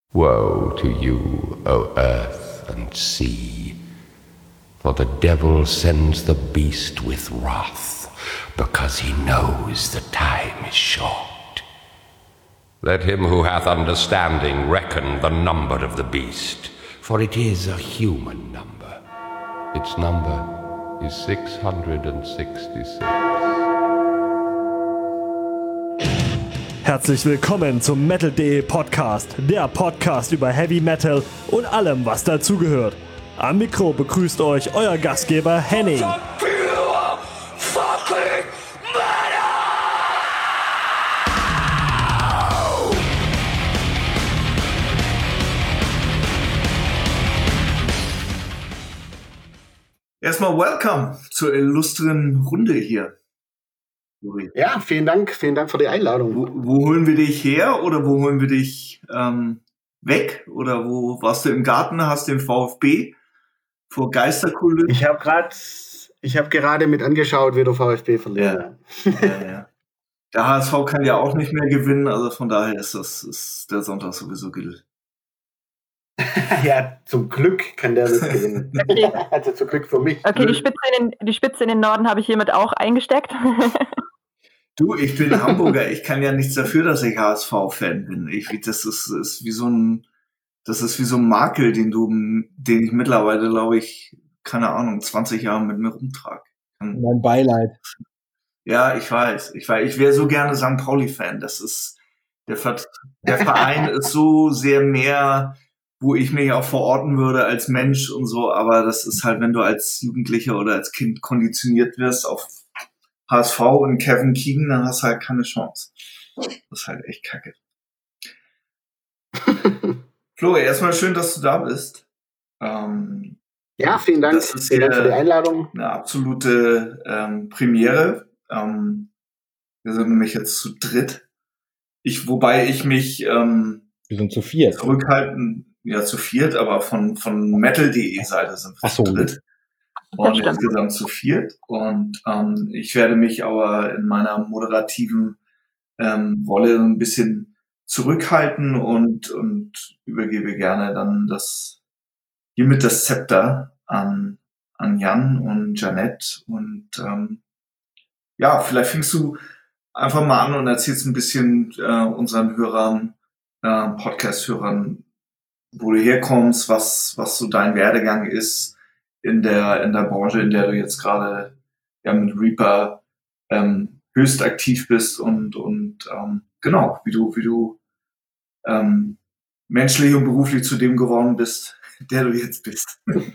Woe to you, O earth and sea, for the devil sends the beast with wrath, because he knows the time is short. Let him who hath understanding reckon the number of the beast, for it is a human number. Its number is 666. Herzlich willkommen zum Metal.de Podcast, der Podcast über Heavy Metal und allem, was dazugehört. Am Mikro begrüßt euch euer Gastgeber Henning. Erstmal welcome zur illustren Runde hier. Ja, vielen Dank für die Einladung. Wo holen wir dich her oder wo holen wir dich weg? Oder wo warst du im Garten, hast den VfB vor Geisterkulissen? Ich habe gerade mit angeschaut, wie der VfB verliert. Ja. Der HSV kann ja auch nicht mehr gewinnen, also von daher ist der Sonntag sowieso gilt. Ja, zum Glück kann der nicht gewinnen. Also zum Glück für mich. Okay, die Spitze in den Norden habe ich hiermit auch eingesteckt. Du, ich bin Hamburger, ich kann ja nichts dafür, dass ich HSV-Fan bin. Das ist wie so ein Makel, den ich mittlerweile, glaube ich, keine Ahnung, 20 Jahre mit mir rumtrage. Mein Beileid. Ja, ich weiß. Ich wäre so gerne St. Pauli-Fan. Das ist, der Verein ist so sehr mehr, wo ich mich auch verorten würde als Mensch und so, aber das ist halt, wenn du als Jugendlicher oder als Kind konditioniert wirst auf HSV und Kevin Keegan, dann hast du halt keine Chance. Das ist halt echt kacke. Flori, erstmal schön, dass du da bist. Ja, vielen Dank. Das ist vielen Dank für die Einladung. Eine absolute Premiere. Wir sind nämlich jetzt zu dritt. Wobei ich mich Wir sind zu viert. zurückhalten, ja zu viert, aber von Metal.de Seite sind wir zu dritt. Und insgesamt zu viert. Und ich werde mich aber in meiner moderativen Rolle ein bisschen zurückhalten und übergebe gerne dann hiermit das Zepter an Jan und Janette. Und ja, vielleicht fängst du einfach mal an und erzählst ein bisschen unseren Hörern, Podcast-Hörern, wo du herkommst, was so dein Werdegang ist in der Branche, in der du jetzt gerade mit Reaper höchst aktiv bist und genau, wie du menschlich und beruflich zu dem geworden bist, der du jetzt bist. Und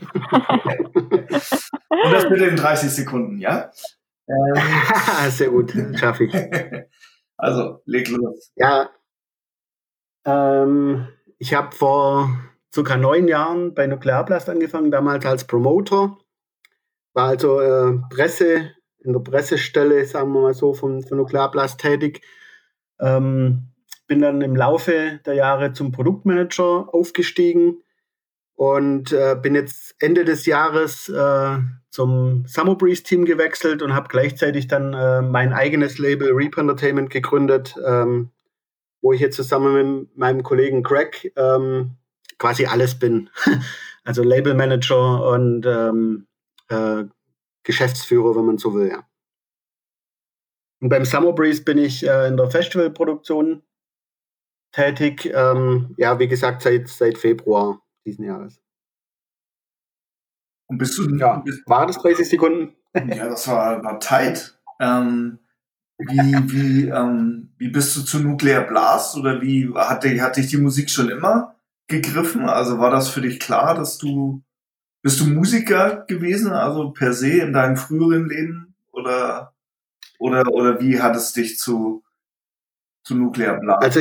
das bitte in 30 Sekunden, ja? Sehr gut, schaffe ich. Also, leg los. Ja, ich habe vor circa 9 Jahren bei Nuklearblast angefangen, damals als Promoter. War also in der Pressestelle, sagen wir mal so, von Nuklearblast tätig. Bin dann im Laufe der Jahre zum Produktmanager aufgestiegen und bin jetzt Ende des Jahres zum Summer Breeze Team gewechselt und habe gleichzeitig dann mein eigenes Label Reaper Entertainment gegründet, wo ich jetzt zusammen mit meinem Kollegen Greg quasi alles bin. Also Labelmanager und Geschäftsführer, wenn man so will, ja. Und beim Summer Breeze bin ich in der Festivalproduktion tätig, ja, wie gesagt, seit Februar diesen Jahres. Und bist du... Ja, war das 30 Sekunden? Ja, das war tight. Wie bist du zu Nuclear Blast oder wie hat dich die Musik schon immer gegriffen? Also war das für dich klar, bist du Musiker gewesen, also per se in deinem früheren Leben oder wie hat es dich zu Nuclear Blast? Also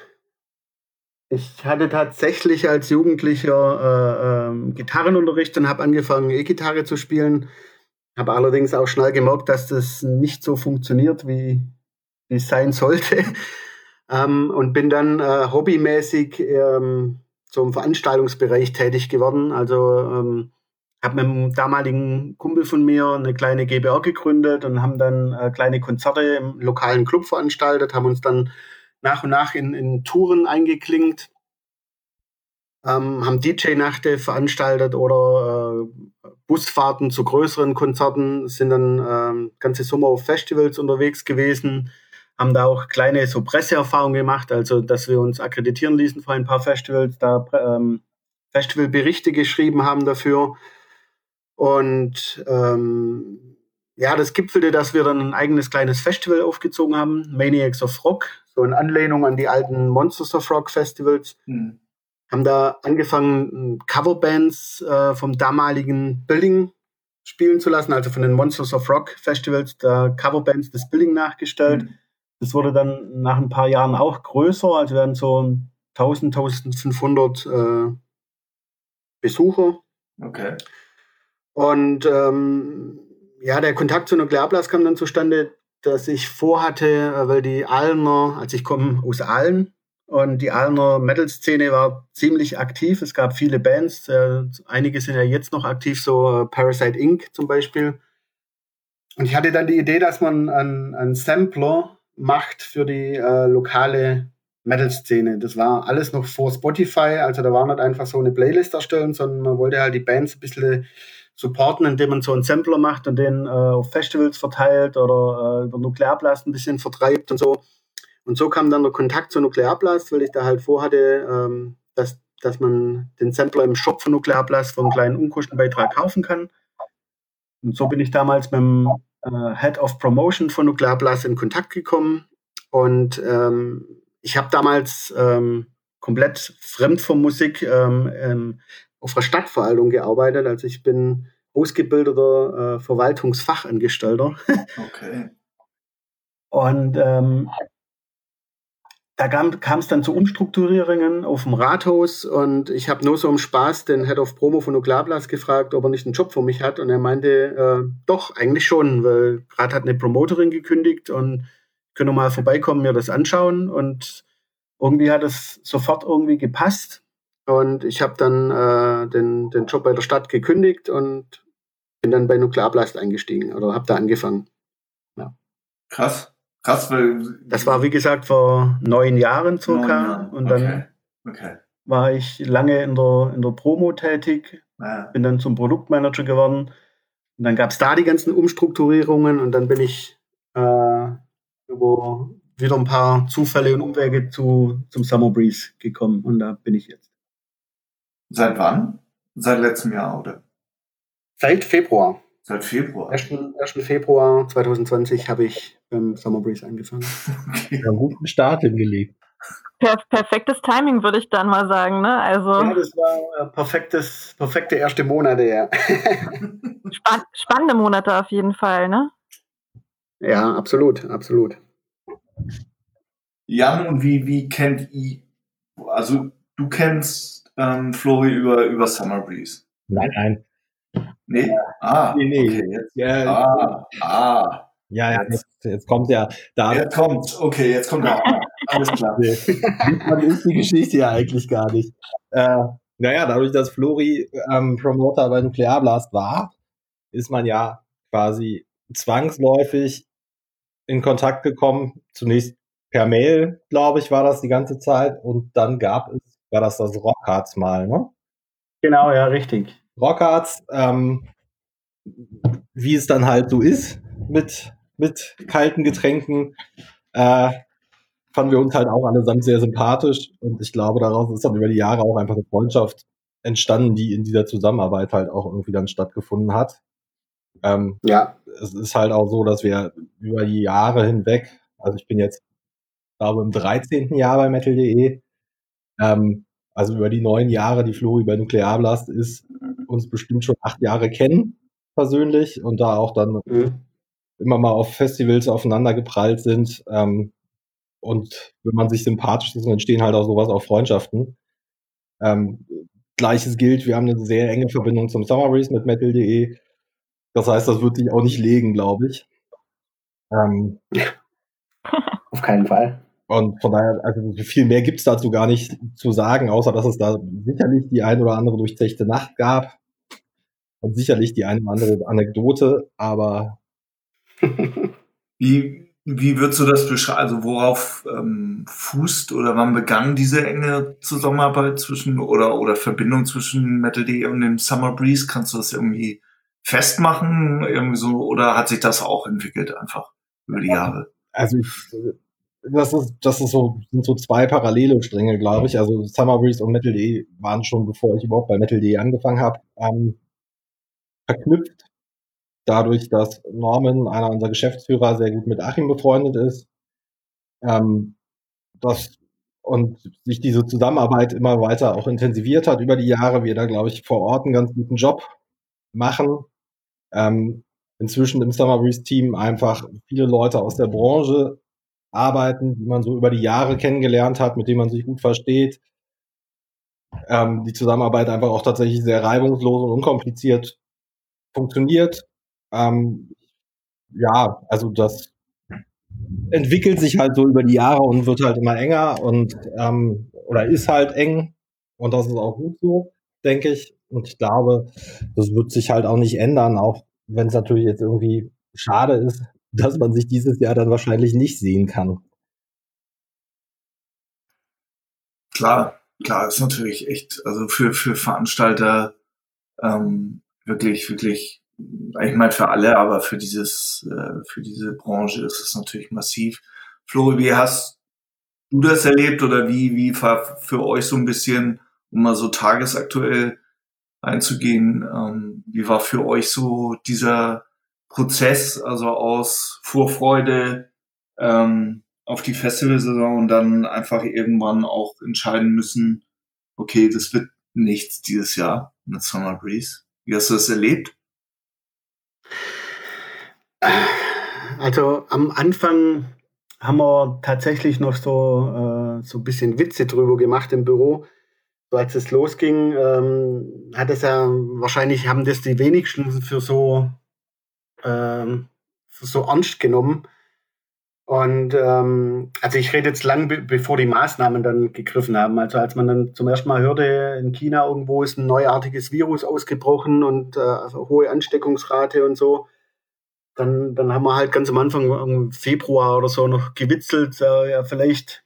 ich hatte tatsächlich als Jugendlicher Gitarrenunterricht und habe angefangen, E-Gitarre zu spielen. Habe allerdings auch schnell gemerkt, dass das nicht so funktioniert, wie es sein sollte. Und bin dann hobbymäßig zum Veranstaltungsbereich tätig geworden. Also habe mit einem damaligen Kumpel von mir eine kleine GbR gegründet und haben dann kleine Konzerte im lokalen Club veranstaltet, haben uns dann nach und nach in Touren eingeklinkt haben DJ-Nächte veranstaltet oder Busfahrten zu größeren Konzerten, sind dann ganze Sommer auf Festivals unterwegs gewesen, haben da auch kleine so Presseerfahrungen gemacht, also dass wir uns akkreditieren ließen für ein paar Festivals, da Festivalberichte geschrieben haben dafür. Und das gipfelte, dass wir dann ein eigenes kleines Festival aufgezogen haben, Maniacs of Rock, so in Anlehnung an die alten Monsters of Rock Festivals. Mhm. Haben da angefangen, Coverbands vom damaligen Building spielen zu lassen, also von den Monsters of Rock Festivals, da Coverbands des Building nachgestellt. Mhm. Das wurde dann nach ein paar Jahren auch größer, also wir hatten so 1000, 1500 Besucher. Okay. Und der Kontakt zu Nuklearblast kam dann zustande, dass ich vorhatte, weil die Ahlener, also ich komme aus Ahlen, und die Ahlener Metal-Szene war ziemlich aktiv. Es gab viele Bands, einige sind ja jetzt noch aktiv, so Parasite Inc. zum Beispiel. Und ich hatte dann die Idee, dass man einen Sampler macht für die lokale Metal-Szene. Das war alles noch vor Spotify, also da war nicht einfach so eine Playlist erstellen, sondern man wollte halt die Bands ein bisschen supporten, indem man so einen Sampler macht und den auf Festivals verteilt oder über Nuklearblast ein bisschen vertreibt und so. Und so kam dann der Kontakt zu Nuklearblast, weil ich da halt vorhatte, dass man den Sampler im Shop von Nuklearblast für einen kleinen Unkostenbeitrag kaufen kann. Und so bin ich damals mit dem Head of Promotion von Nuklearblast in Kontakt gekommen. Und ich habe damals komplett fremd von Musik auf der Stadtverwaltung gearbeitet. Also ich bin ausgebildeter Verwaltungsfachangestellter. Okay. Und da kam es dann zu Umstrukturierungen auf dem Rathaus und ich habe nur so im Spaß den Head of Promo von Nuklearblast gefragt, ob er nicht einen Job für mich hat, und er meinte, doch, eigentlich schon, weil gerade hat eine Promoterin gekündigt und ich könnte mal vorbeikommen, mir das anschauen, und irgendwie hat es sofort irgendwie gepasst und ich habe dann den Job bei der Stadt gekündigt und bin dann bei Nuklearblast eingestiegen oder habe da angefangen. Ja. Krass, weil... Das war, wie gesagt, vor 9 Jahren circa. Und dann war ich lange in der Promo tätig, bin dann zum Produktmanager geworden. Und dann gab es da die ganzen Umstrukturierungen und dann bin ich über wieder ein paar Zufälle und Umwege zum Summer Breeze gekommen und da bin ich jetzt. Seit wann? Seit letztem Jahr, oder? Seit Februar. Seit Februar? 1. Februar 2020 habe ich beim Summer Breeze angefangen. Okay. Ja, guten Start hingelegt. Perfektes Timing, würde ich dann mal sagen, ne? Also ja, das war perfekte erste Monate, ja. Spannende Monate auf jeden Fall, ne? Ja, absolut. Jan, und wie kennt ihr, also du kennst Flori über Summer Breeze? Nein. Nee? Nee. Okay, jetzt. Ja, jetzt kommt ja da. Jetzt kommt er. Alles klar. Man ist die Geschichte ja eigentlich gar nicht. Dadurch, dass Flori Promoter bei Nuklearblast war, ist man ja quasi zwangsläufig in Kontakt gekommen. Zunächst per Mail, glaube ich, war das die ganze Zeit. Und dann war das Rockharz mal, ne? Genau, ja, richtig. Rockharz, wie es dann halt so ist mit kalten Getränken, fanden wir uns halt auch allesamt sehr sympathisch. Und ich glaube, daraus ist dann über die Jahre auch einfach eine Freundschaft entstanden, die in dieser Zusammenarbeit halt auch irgendwie dann stattgefunden hat. Es ist halt auch so, dass wir über die Jahre hinweg, also ich bin jetzt, glaube im 13. Jahr bei Metal.de, also über die 9 Jahre, die Flori bei Nuklearblast ist, uns bestimmt schon 8 Jahre kennen, persönlich, und da auch dann immer mal auf Festivals aufeinander geprallt sind. Und wenn man sich sympathisch ist, dann entstehen halt auch sowas, auch Freundschaften. Gleiches gilt, wir haben eine sehr enge Verbindung zum Summer Breeze mit Metal.de. Das heißt, das wird sich auch nicht legen, glaube ich. Auf keinen Fall. Und von daher, also viel mehr gibt's dazu gar nicht zu sagen, außer dass es da sicherlich die ein oder andere durchzechte Nacht gab und sicherlich die eine oder andere Anekdote, aber Wie Wie würdest du das beschreiben? Also worauf fußt oder wann begann diese enge Zusammenarbeit zwischen oder Verbindung zwischen Metal.de und dem Summer Breeze? Kannst du das irgendwie festmachen? Irgendwie so, oder hat sich das auch entwickelt einfach über die Jahre? Also das ist so, sind so zwei parallele Stränge, glaube ich. Also Summer Breeze und Metal.de waren schon, bevor ich überhaupt bei Metal.de angefangen habe, verknüpft. Dadurch, dass Norman, einer unserer Geschäftsführer, sehr gut mit Achim befreundet ist. Und sich diese Zusammenarbeit immer weiter auch intensiviert hat über die Jahre. Wir da, glaube ich, vor Ort einen ganz guten Job machen. Inzwischen im Summer Breeze Team einfach viele Leute aus der Branche arbeiten, die man so über die Jahre kennengelernt hat, mit denen man sich gut versteht. Die Zusammenarbeit einfach auch tatsächlich sehr reibungslos und unkompliziert funktioniert. Ja, also das entwickelt sich halt so über die Jahre und wird halt immer enger und oder ist halt eng und das ist auch gut so, denke ich. Und ich glaube, das wird sich halt auch nicht ändern, auch wenn es natürlich jetzt irgendwie schade ist, dass man sich dieses Jahr dann wahrscheinlich nicht sehen kann. Klar, ist natürlich echt, also für Veranstalter wirklich, ich meine für alle, aber für diese Branche ist es natürlich massiv. Flo, wie hast du das erlebt oder wie war für euch so ein bisschen, um mal so tagesaktuell einzugehen, wie war für euch so dieser Prozess, also aus Vorfreude auf die Festivalsaison und dann einfach irgendwann auch entscheiden müssen, okay, das wird nichts dieses Jahr mit Summer Breeze. Wie hast du das erlebt? Also am Anfang haben wir tatsächlich noch so ein bisschen Witze drüber gemacht im Büro. So als es losging, hat es ja wahrscheinlich haben das die wenigsten für so ernst genommen. Und also ich rede jetzt lang, bevor die Maßnahmen dann gegriffen haben. Also als man dann zum ersten Mal hörte, in China irgendwo ist ein neuartiges Virus ausgebrochen und also hohe Ansteckungsrate und so, dann haben wir halt ganz am Anfang im Februar oder so noch gewitzelt, ja vielleicht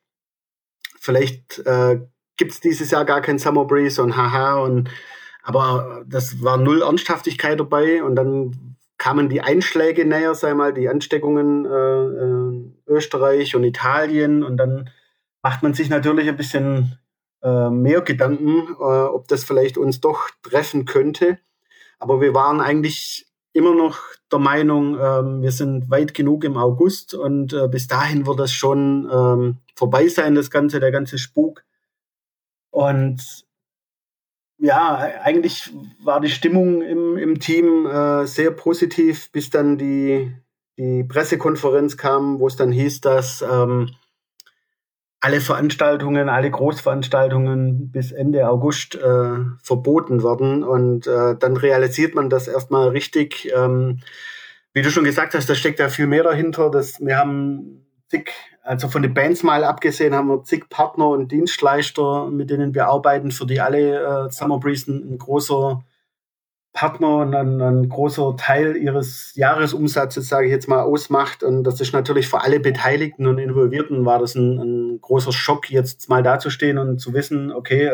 gibt's dieses Jahr gar kein Summer Breeze und haha. Aber das war null Ernsthaftigkeit dabei und dann kamen die Einschläge näher, sei mal, die Ansteckungen Österreich und Italien und dann macht man sich natürlich ein bisschen mehr Gedanken, ob das vielleicht uns doch treffen könnte. Aber wir waren eigentlich immer noch der Meinung, wir sind weit genug im August und bis dahin wird das schon vorbei sein, der ganze Spuk. Und ja, eigentlich war die Stimmung im Team sehr positiv, bis dann die Pressekonferenz kam, wo es dann hieß, dass alle Großveranstaltungen bis Ende August verboten werden. Und dann realisiert man das erstmal richtig. Wie du schon gesagt hast, da steckt ja viel mehr dahinter. Wir haben also von den Bands mal abgesehen, haben wir zig Partner und Dienstleister, mit denen wir arbeiten, für die alle Summer Breeze ein großer Partner und ein großer Teil ihres Jahresumsatzes, sage ich jetzt mal, ausmacht. Und das ist natürlich für alle Beteiligten und Involvierten war das ein großer Schock, jetzt mal dazustehen und zu wissen, okay,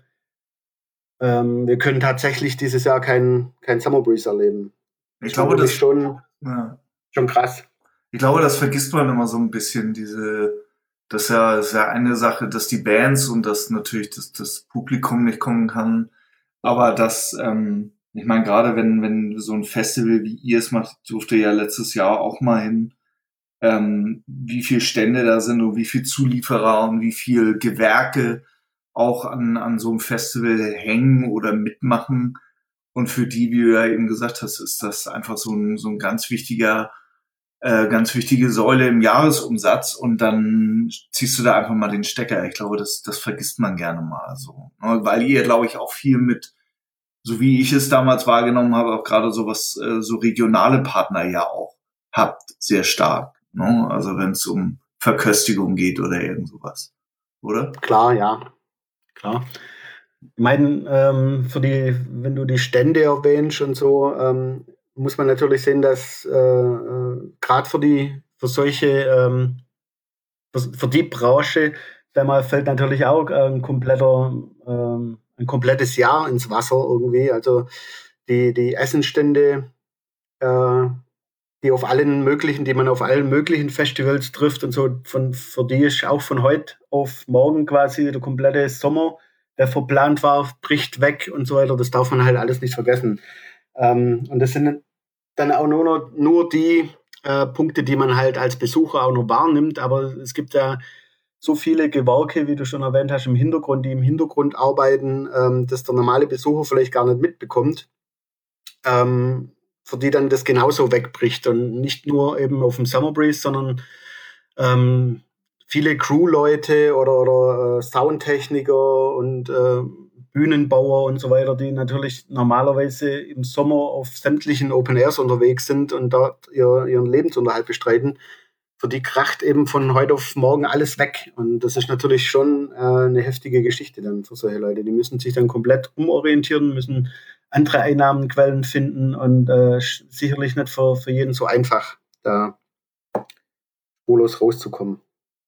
wir können tatsächlich dieses Jahr kein Summer Breeze erleben. Ich glaube, das ist schon krass. Ich glaube, das vergisst man immer so ein bisschen, das ist ja eine Sache, dass die Bands und dass natürlich das Publikum nicht kommen kann, aber ich meine, gerade wenn so ein Festival wie ihr es macht, durfte ja letztes Jahr auch mal hin, wie viel Stände da sind und wie viel Zulieferer und wie viel Gewerke auch an so einem Festival hängen oder mitmachen. Und für die, wie du ja eben gesagt hast, ist das einfach so ein ganz wichtige Säule im Jahresumsatz und dann ziehst du da einfach mal den Stecker. Ich glaube, das vergisst man gerne mal so. Weil ihr, glaube ich, auch viel mit, so wie ich es damals wahrgenommen habe, auch gerade so regionale Partner ja auch habt, sehr stark. Ne? Also wenn es um Verköstigung geht oder irgend sowas. Oder? Klar, ja. Klar. Ich meine, wenn du die Stände erwähnst und so, muss man natürlich sehen, dass gerade für solche, für die Branche, fällt natürlich auch ein komplettes Jahr ins Wasser irgendwie. Also die Essenstände, die man auf allen möglichen Festivals trifft und so, für die ist auch von heute auf morgen quasi der komplette Sommer, der verplant war, bricht weg und so weiter. Das darf man halt alles nicht vergessen. Und das sind dann auch nur die Punkte, die man halt als Besucher auch noch wahrnimmt. Aber es gibt ja so viele Gewerke, wie du schon erwähnt hast, die im Hintergrund arbeiten, dass der normale Besucher vielleicht gar nicht mitbekommt. Für die dann das genauso wegbricht und nicht nur eben auf dem Summer Breeze, sondern viele Crewleute oder Soundtechniker und Bühnenbauer und so weiter, die natürlich normalerweise im Sommer auf sämtlichen Open Airs unterwegs sind und dort ihren Lebensunterhalt bestreiten. Für die kracht eben von heute auf morgen alles weg. Und das ist natürlich schon eine heftige Geschichte dann für solche Leute. Die müssen sich dann komplett umorientieren, müssen andere Einnahmenquellen finden und sicherlich nicht für jeden so einfach, da spurlos rauszukommen.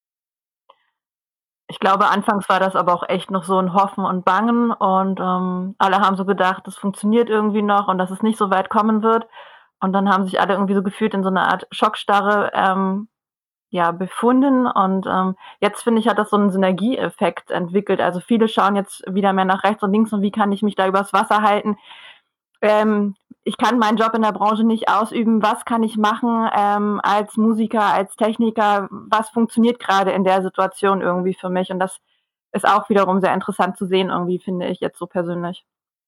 Ich glaube, anfangs war das aber auch echt noch so ein Hoffen und Bangen und alle haben so gedacht, das funktioniert irgendwie noch und dass es nicht so weit kommen wird. Und dann haben sich alle irgendwie so gefühlt in so einer Art Schockstarre befunden. Und jetzt, finde ich, hat das so einen Synergieeffekt entwickelt. Also viele schauen jetzt wieder mehr nach rechts und links und wie kann ich mich da übers Wasser halten. Ich kann meinen Job in der Branche nicht ausüben. Was kann ich machen als Musiker, als Techniker? Was funktioniert gerade in der Situation irgendwie für mich? Und das ist auch wiederum sehr interessant zu sehen, irgendwie, finde ich jetzt so persönlich.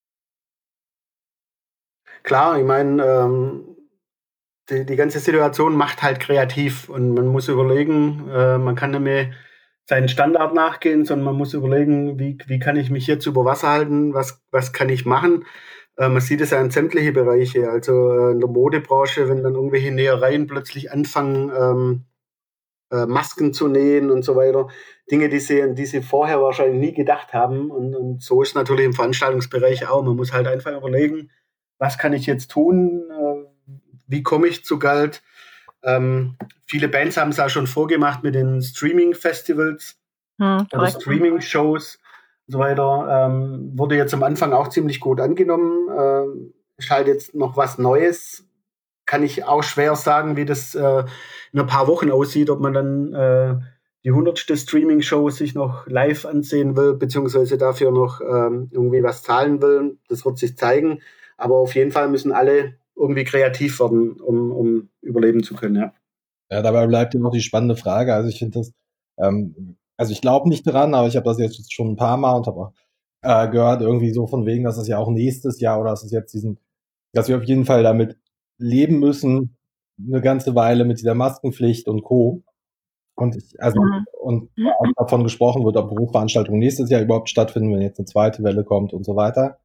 Klar, ich meine, die ganze Situation macht halt kreativ und man muss überlegen, man kann nicht mehr seinen Standard nachgehen, sondern man muss überlegen, wie kann ich mich jetzt über Wasser halten, was kann ich machen. Man sieht es ja in sämtliche Bereiche, also in der Modebranche, wenn dann irgendwelche Nähereien plötzlich anfangen, Masken zu nähen und so weiter. Dinge, die sie vorher wahrscheinlich nie gedacht haben. Und so ist natürlich im Veranstaltungsbereich auch. Man muss halt einfach überlegen, was kann ich jetzt tun? Wie komme ich zu Geld? Viele Bands haben es auch schon vorgemacht mit den Streaming-Festivals oder Streaming-Shows und so weiter. Wurde jetzt am Anfang auch ziemlich gut angenommen. Ist halt jetzt noch was Neues. Kann ich auch schwer sagen, wie das in ein paar Wochen aussieht, ob man dann die 100. Streaming-Show sich noch live ansehen will, beziehungsweise dafür noch irgendwie was zahlen will. Das wird sich zeigen. Aber auf jeden Fall müssen alle irgendwie kreativ werden, um überleben zu können, ja. Ja, dabei bleibt ja noch die spannende Frage. Also ich finde das, also ich glaube nicht dran, aber ich habe das jetzt schon ein paar Mal und habe auch gehört, irgendwie so von wegen, dass es ja auch nächstes Jahr oder dass es jetzt dass wir auf jeden Fall damit leben müssen, eine ganze Weile mit dieser Maskenpflicht und Co. Und und auch davon gesprochen wird, ob Berufsveranstaltungen nächstes Jahr überhaupt stattfinden, wenn jetzt eine zweite Welle kommt und so weiter.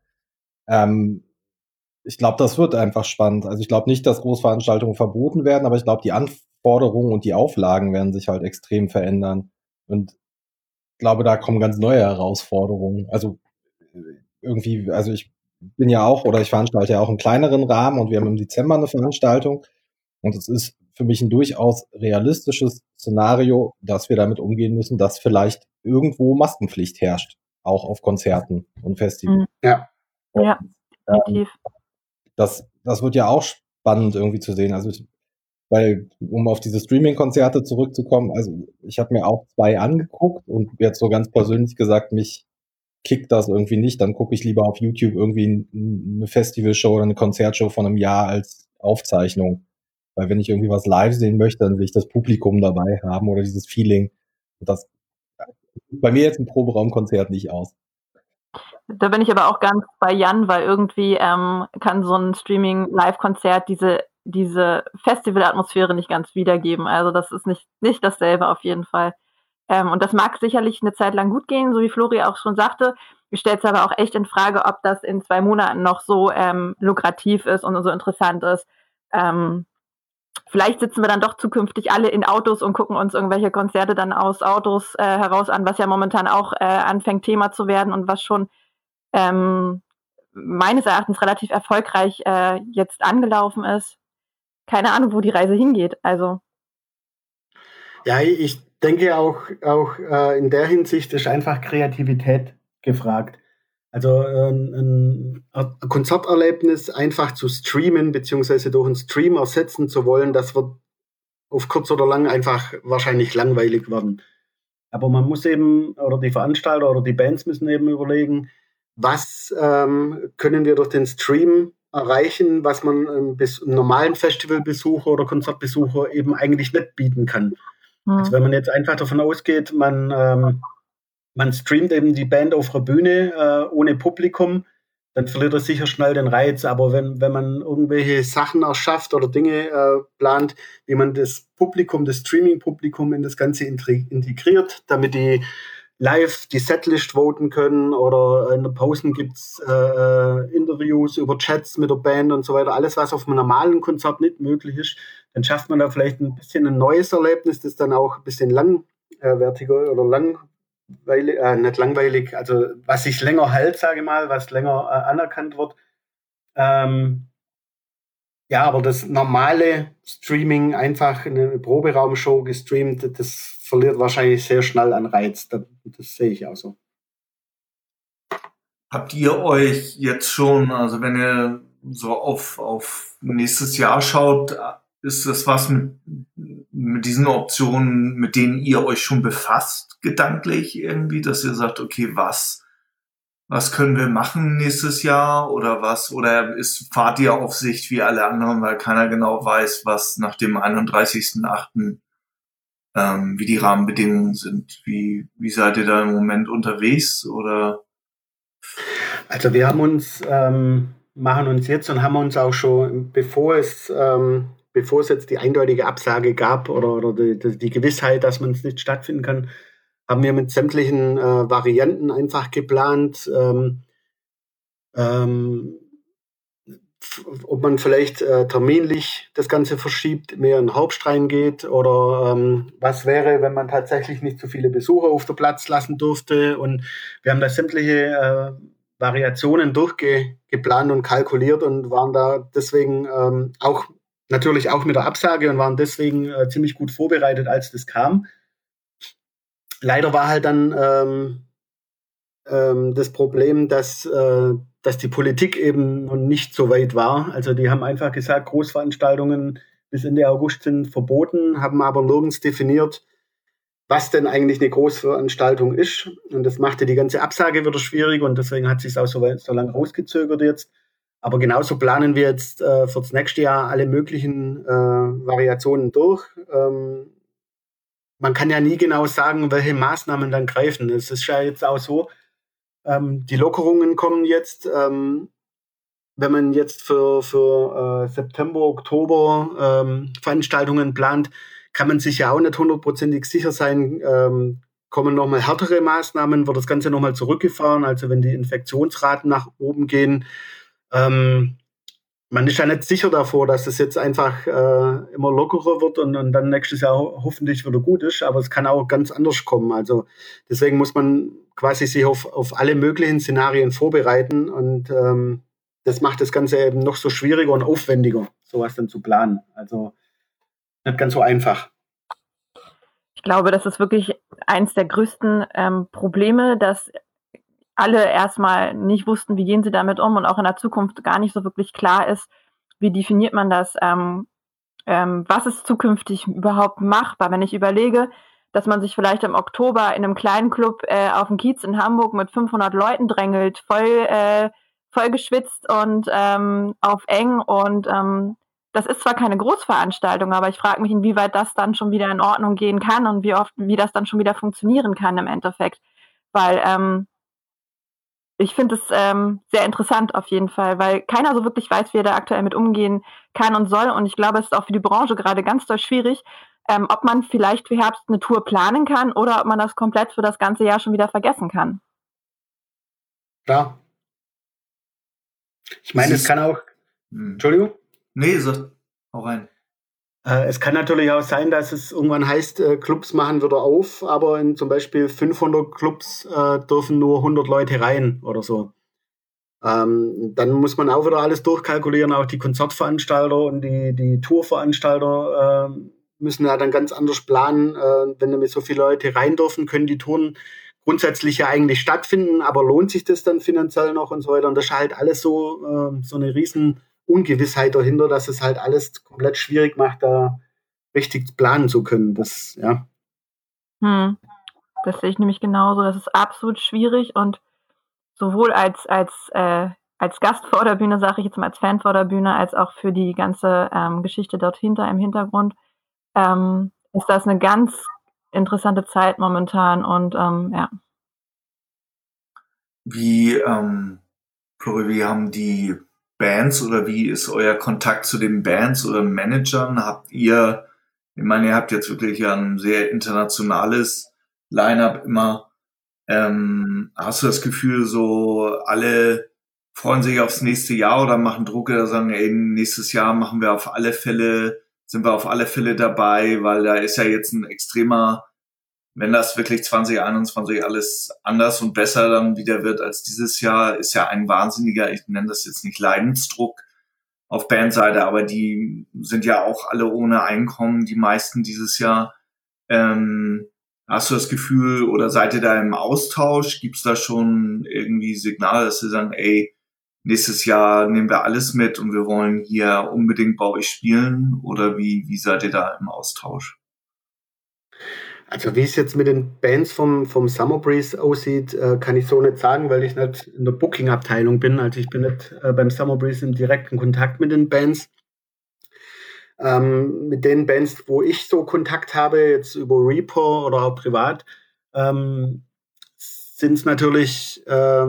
Ich glaube, das wird einfach spannend. Also ich glaube nicht, dass Großveranstaltungen verboten werden, aber ich glaube, die Anforderungen und die Auflagen werden sich halt extrem verändern. Und ich glaube, da kommen ganz neue Herausforderungen. Also irgendwie, also ich bin ja auch, oder ich veranstalte ja auch im kleineren Rahmen und wir haben im Dezember eine Veranstaltung. Und es ist für mich ein durchaus realistisches Szenario, dass wir damit umgehen müssen, dass vielleicht irgendwo Maskenpflicht herrscht, auch auf Konzerten und Festivals. Ja. Ja, definitiv. Das wird ja auch spannend irgendwie zu sehen. Also um auf diese Streaming-Konzerte zurückzukommen, also ich habe mir auch 2 angeguckt und jetzt so ganz persönlich gesagt, mich kickt das irgendwie nicht, dann gucke ich lieber auf YouTube irgendwie eine Festivalshow oder eine Konzertshow von einem Jahr als Aufzeichnung. Weil wenn ich irgendwie was live sehen möchte, dann will ich das Publikum dabei haben oder dieses Feeling. Und das bei mir jetzt ein Proberaumkonzert nicht aus. Da bin ich aber auch ganz bei Jan, weil irgendwie kann so ein Streaming-Live-Konzert diese Festival-Atmosphäre nicht ganz wiedergeben. Also das ist nicht dasselbe auf jeden Fall. Und das mag sicherlich eine Zeit lang gut gehen, so wie Flori auch schon sagte. Ich stelle es aber auch echt in Frage, ob das in 2 Monaten noch so lukrativ ist und so interessant ist. Vielleicht sitzen wir dann doch zukünftig alle in Autos und gucken uns irgendwelche Konzerte dann aus Autos heraus an, was ja momentan auch anfängt Thema zu werden und was schon meines Erachtens relativ erfolgreich jetzt angelaufen ist. Keine Ahnung, wo die Reise hingeht. Also Ja, ich denke auch in der Hinsicht ist einfach Kreativität gefragt. Also ein Konzerterlebnis einfach zu streamen, beziehungsweise durch einen Stream ersetzen zu wollen, das wird auf kurz oder lang einfach wahrscheinlich langweilig werden. Aber man muss eben, oder die Veranstalter oder die Bands müssen eben überlegen, was können wir durch den Stream erreichen, was man einem normalen Festivalbesucher oder Konzertbesucher eben eigentlich nicht bieten kann. Also wenn man jetzt einfach davon ausgeht, man streamt eben die Band auf der Bühne ohne Publikum, dann verliert er sicher schnell den Reiz. Aber wenn man irgendwelche Sachen erschafft oder Dinge plant, wie man das Streaming-Publikum in das Ganze integriert, damit die live die Setlist voten können oder in den Pausen gibt's Interviews über Chats mit der Band und so weiter. Alles, was auf einem normalen Konzert nicht möglich ist, dann schafft man da vielleicht ein bisschen ein neues Erlebnis, das dann auch ein bisschen langwertiger oder nicht langweilig, also was sich länger hält, sage ich mal, was länger anerkannt wird. Ja, aber das normale Streaming, einfach eine Proberaumshow gestreamt, das verliert wahrscheinlich sehr schnell an Reiz. Das sehe ich auch so. Habt ihr euch jetzt schon, also wenn ihr so auf nächstes Jahr schaut, ist das was mit diesen Optionen, mit denen ihr euch schon befasst, gedanklich irgendwie, dass ihr sagt, okay, was können wir machen nächstes Jahr oder was? Oder fahrt ihr auf Sicht wie alle anderen, weil keiner genau weiß, was nach dem 31.8. Wie die Rahmenbedingungen sind? Wie seid ihr da im Moment unterwegs? Oder? Also wir haben machen uns jetzt und haben uns auch schon, bevor es jetzt die eindeutige Absage gab oder die Gewissheit, dass man es nicht stattfinden kann, haben wir mit sämtlichen Varianten einfach geplant, ob man vielleicht terminlich das Ganze verschiebt, mehr in den Herbst reingeht oder was wäre, wenn man tatsächlich nicht so viele Besucher auf den Platz lassen durfte. Und wir haben da sämtliche Variationen durchgeplant und kalkuliert und waren da deswegen natürlich auch mit der Absage und waren deswegen ziemlich gut vorbereitet, als das kam. Leider war halt dann das Problem, dass die Politik eben noch nicht so weit war. Also die haben einfach gesagt, Großveranstaltungen bis Ende August sind verboten, haben aber nirgends definiert, was denn eigentlich eine Großveranstaltung ist. Und das machte die ganze Absage wieder schwierig und deswegen hat sich es auch so lange rausgezögert jetzt. Aber genauso planen wir jetzt für das nächste Jahr alle möglichen Variationen durch. Man kann ja nie genau sagen, welche Maßnahmen dann greifen. Es ist ja jetzt auch so, die Lockerungen kommen jetzt. Wenn man jetzt für September, Oktober Veranstaltungen plant, kann man sich ja auch nicht hundertprozentig sicher sein, kommen nochmal härtere Maßnahmen, wird das Ganze nochmal zurückgefahren, also wenn die Infektionsraten nach oben gehen. Man ist ja nicht sicher davor, dass es jetzt einfach immer lockerer wird und dann nächstes Jahr hoffentlich wieder gut ist, aber es kann auch ganz anders kommen. Also deswegen muss man quasi sich auf alle möglichen Szenarien vorbereiten und das macht das Ganze eben noch so schwieriger und aufwendiger, sowas dann zu planen. Also nicht ganz so einfach. Ich glaube, das ist wirklich eins der größten Probleme, dass alle erstmal nicht wussten, wie gehen sie damit um und auch in der Zukunft gar nicht so wirklich klar ist, wie definiert man das, was ist zukünftig überhaupt machbar. Wenn ich überlege, dass man sich vielleicht im Oktober in einem kleinen Club auf dem Kiez in Hamburg mit 500 Leuten drängelt, voll geschwitzt und auf eng und das ist zwar keine Großveranstaltung, aber ich frage mich, inwieweit das dann schon wieder in Ordnung gehen kann und wie das dann schon wieder funktionieren kann im Endeffekt, weil ich finde es sehr interessant auf jeden Fall, weil keiner so wirklich weiß, wie er da aktuell mit umgehen kann und soll. Und ich glaube, es ist auch für die Branche gerade ganz doll schwierig, ob man vielleicht für Herbst eine Tour planen kann oder ob man das komplett für das ganze Jahr schon wieder vergessen kann. Klar. Ich meine, es kann auch... Entschuldigung? Nee, sag auch rein. Es kann natürlich auch sein, dass es irgendwann heißt, Clubs machen wieder auf, aber in zum Beispiel 500 Clubs dürfen nur 100 Leute rein oder so. Dann muss man auch wieder alles durchkalkulieren, auch die Konzertveranstalter und die Tourveranstalter müssen ja dann ganz anders planen. Wenn damit so viele Leute rein dürfen, können die Touren grundsätzlich ja eigentlich stattfinden, aber lohnt sich das dann finanziell noch und so weiter? Und das ist halt alles so eine riesen Ungewissheit dahinter, dass es halt alles komplett schwierig macht, da richtig planen zu können. Das, ja. Das sehe ich nämlich genauso. Das ist absolut schwierig und sowohl als Gast vor der Bühne, sage ich jetzt mal, als Fan vor der Bühne, als auch für die ganze Geschichte dort im Hintergrund, ist das eine ganz interessante Zeit momentan und ja. Wie haben die Bands oder wie ist euer Kontakt zu den Bands oder Managern? Ich meine, ihr habt jetzt wirklich ein sehr internationales Line-Up immer. Hast du das Gefühl, so alle freuen sich aufs nächste Jahr oder machen Druck oder sagen, ey, nächstes Jahr sind wir auf alle Fälle dabei, weil da ist ja jetzt ein extremer, wenn das wirklich 2021 alles anders und besser dann wieder wird als dieses Jahr, ist ja ein wahnsinniger, ich nenne das jetzt nicht Leidensdruck auf Bandseite, aber die sind ja auch alle ohne Einkommen, die meisten dieses Jahr. Hast du das Gefühl oder seid ihr da im Austausch? Gibt's da schon irgendwie Signale, dass sie sagen, ey, nächstes Jahr nehmen wir alles mit und wir wollen hier unbedingt bei euch spielen? Oder wie seid ihr da im Austausch? Also wie es jetzt mit den Bands vom Summer Breeze aussieht, kann ich so nicht sagen, weil ich nicht in der Booking-Abteilung bin. Also ich bin nicht beim Summer Breeze im direkten Kontakt mit den Bands. Mit den Bands, wo ich so Kontakt habe, jetzt über Repo oder auch privat, sind es natürlich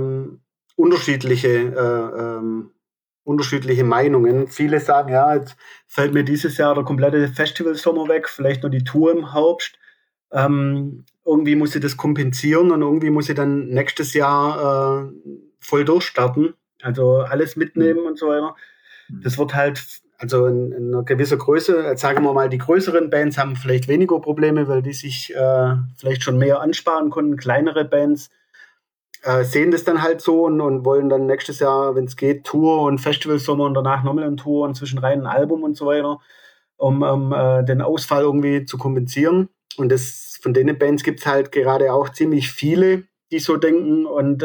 unterschiedliche Meinungen. Viele sagen, ja, jetzt fällt mir dieses Jahr der komplette Festivalsommer weg, vielleicht nur die Tour im Herbst. Irgendwie muss ich das kompensieren und irgendwie muss ich dann nächstes Jahr voll durchstarten. Also alles mitnehmen und so weiter. Das wird halt, also in einer gewissen Größe, sagen wir mal, die größeren Bands haben vielleicht weniger Probleme, weil die sich vielleicht schon mehr ansparen konnten. Kleinere Bands sehen das dann halt so und wollen dann nächstes Jahr, wenn es geht, Tour und Festivalsommer und danach nochmal eine Tour und zwischenrein ein Album und so weiter, um den Ausfall irgendwie zu kompensieren. Und von den Bands gibt es halt gerade auch ziemlich viele, die so denken. Und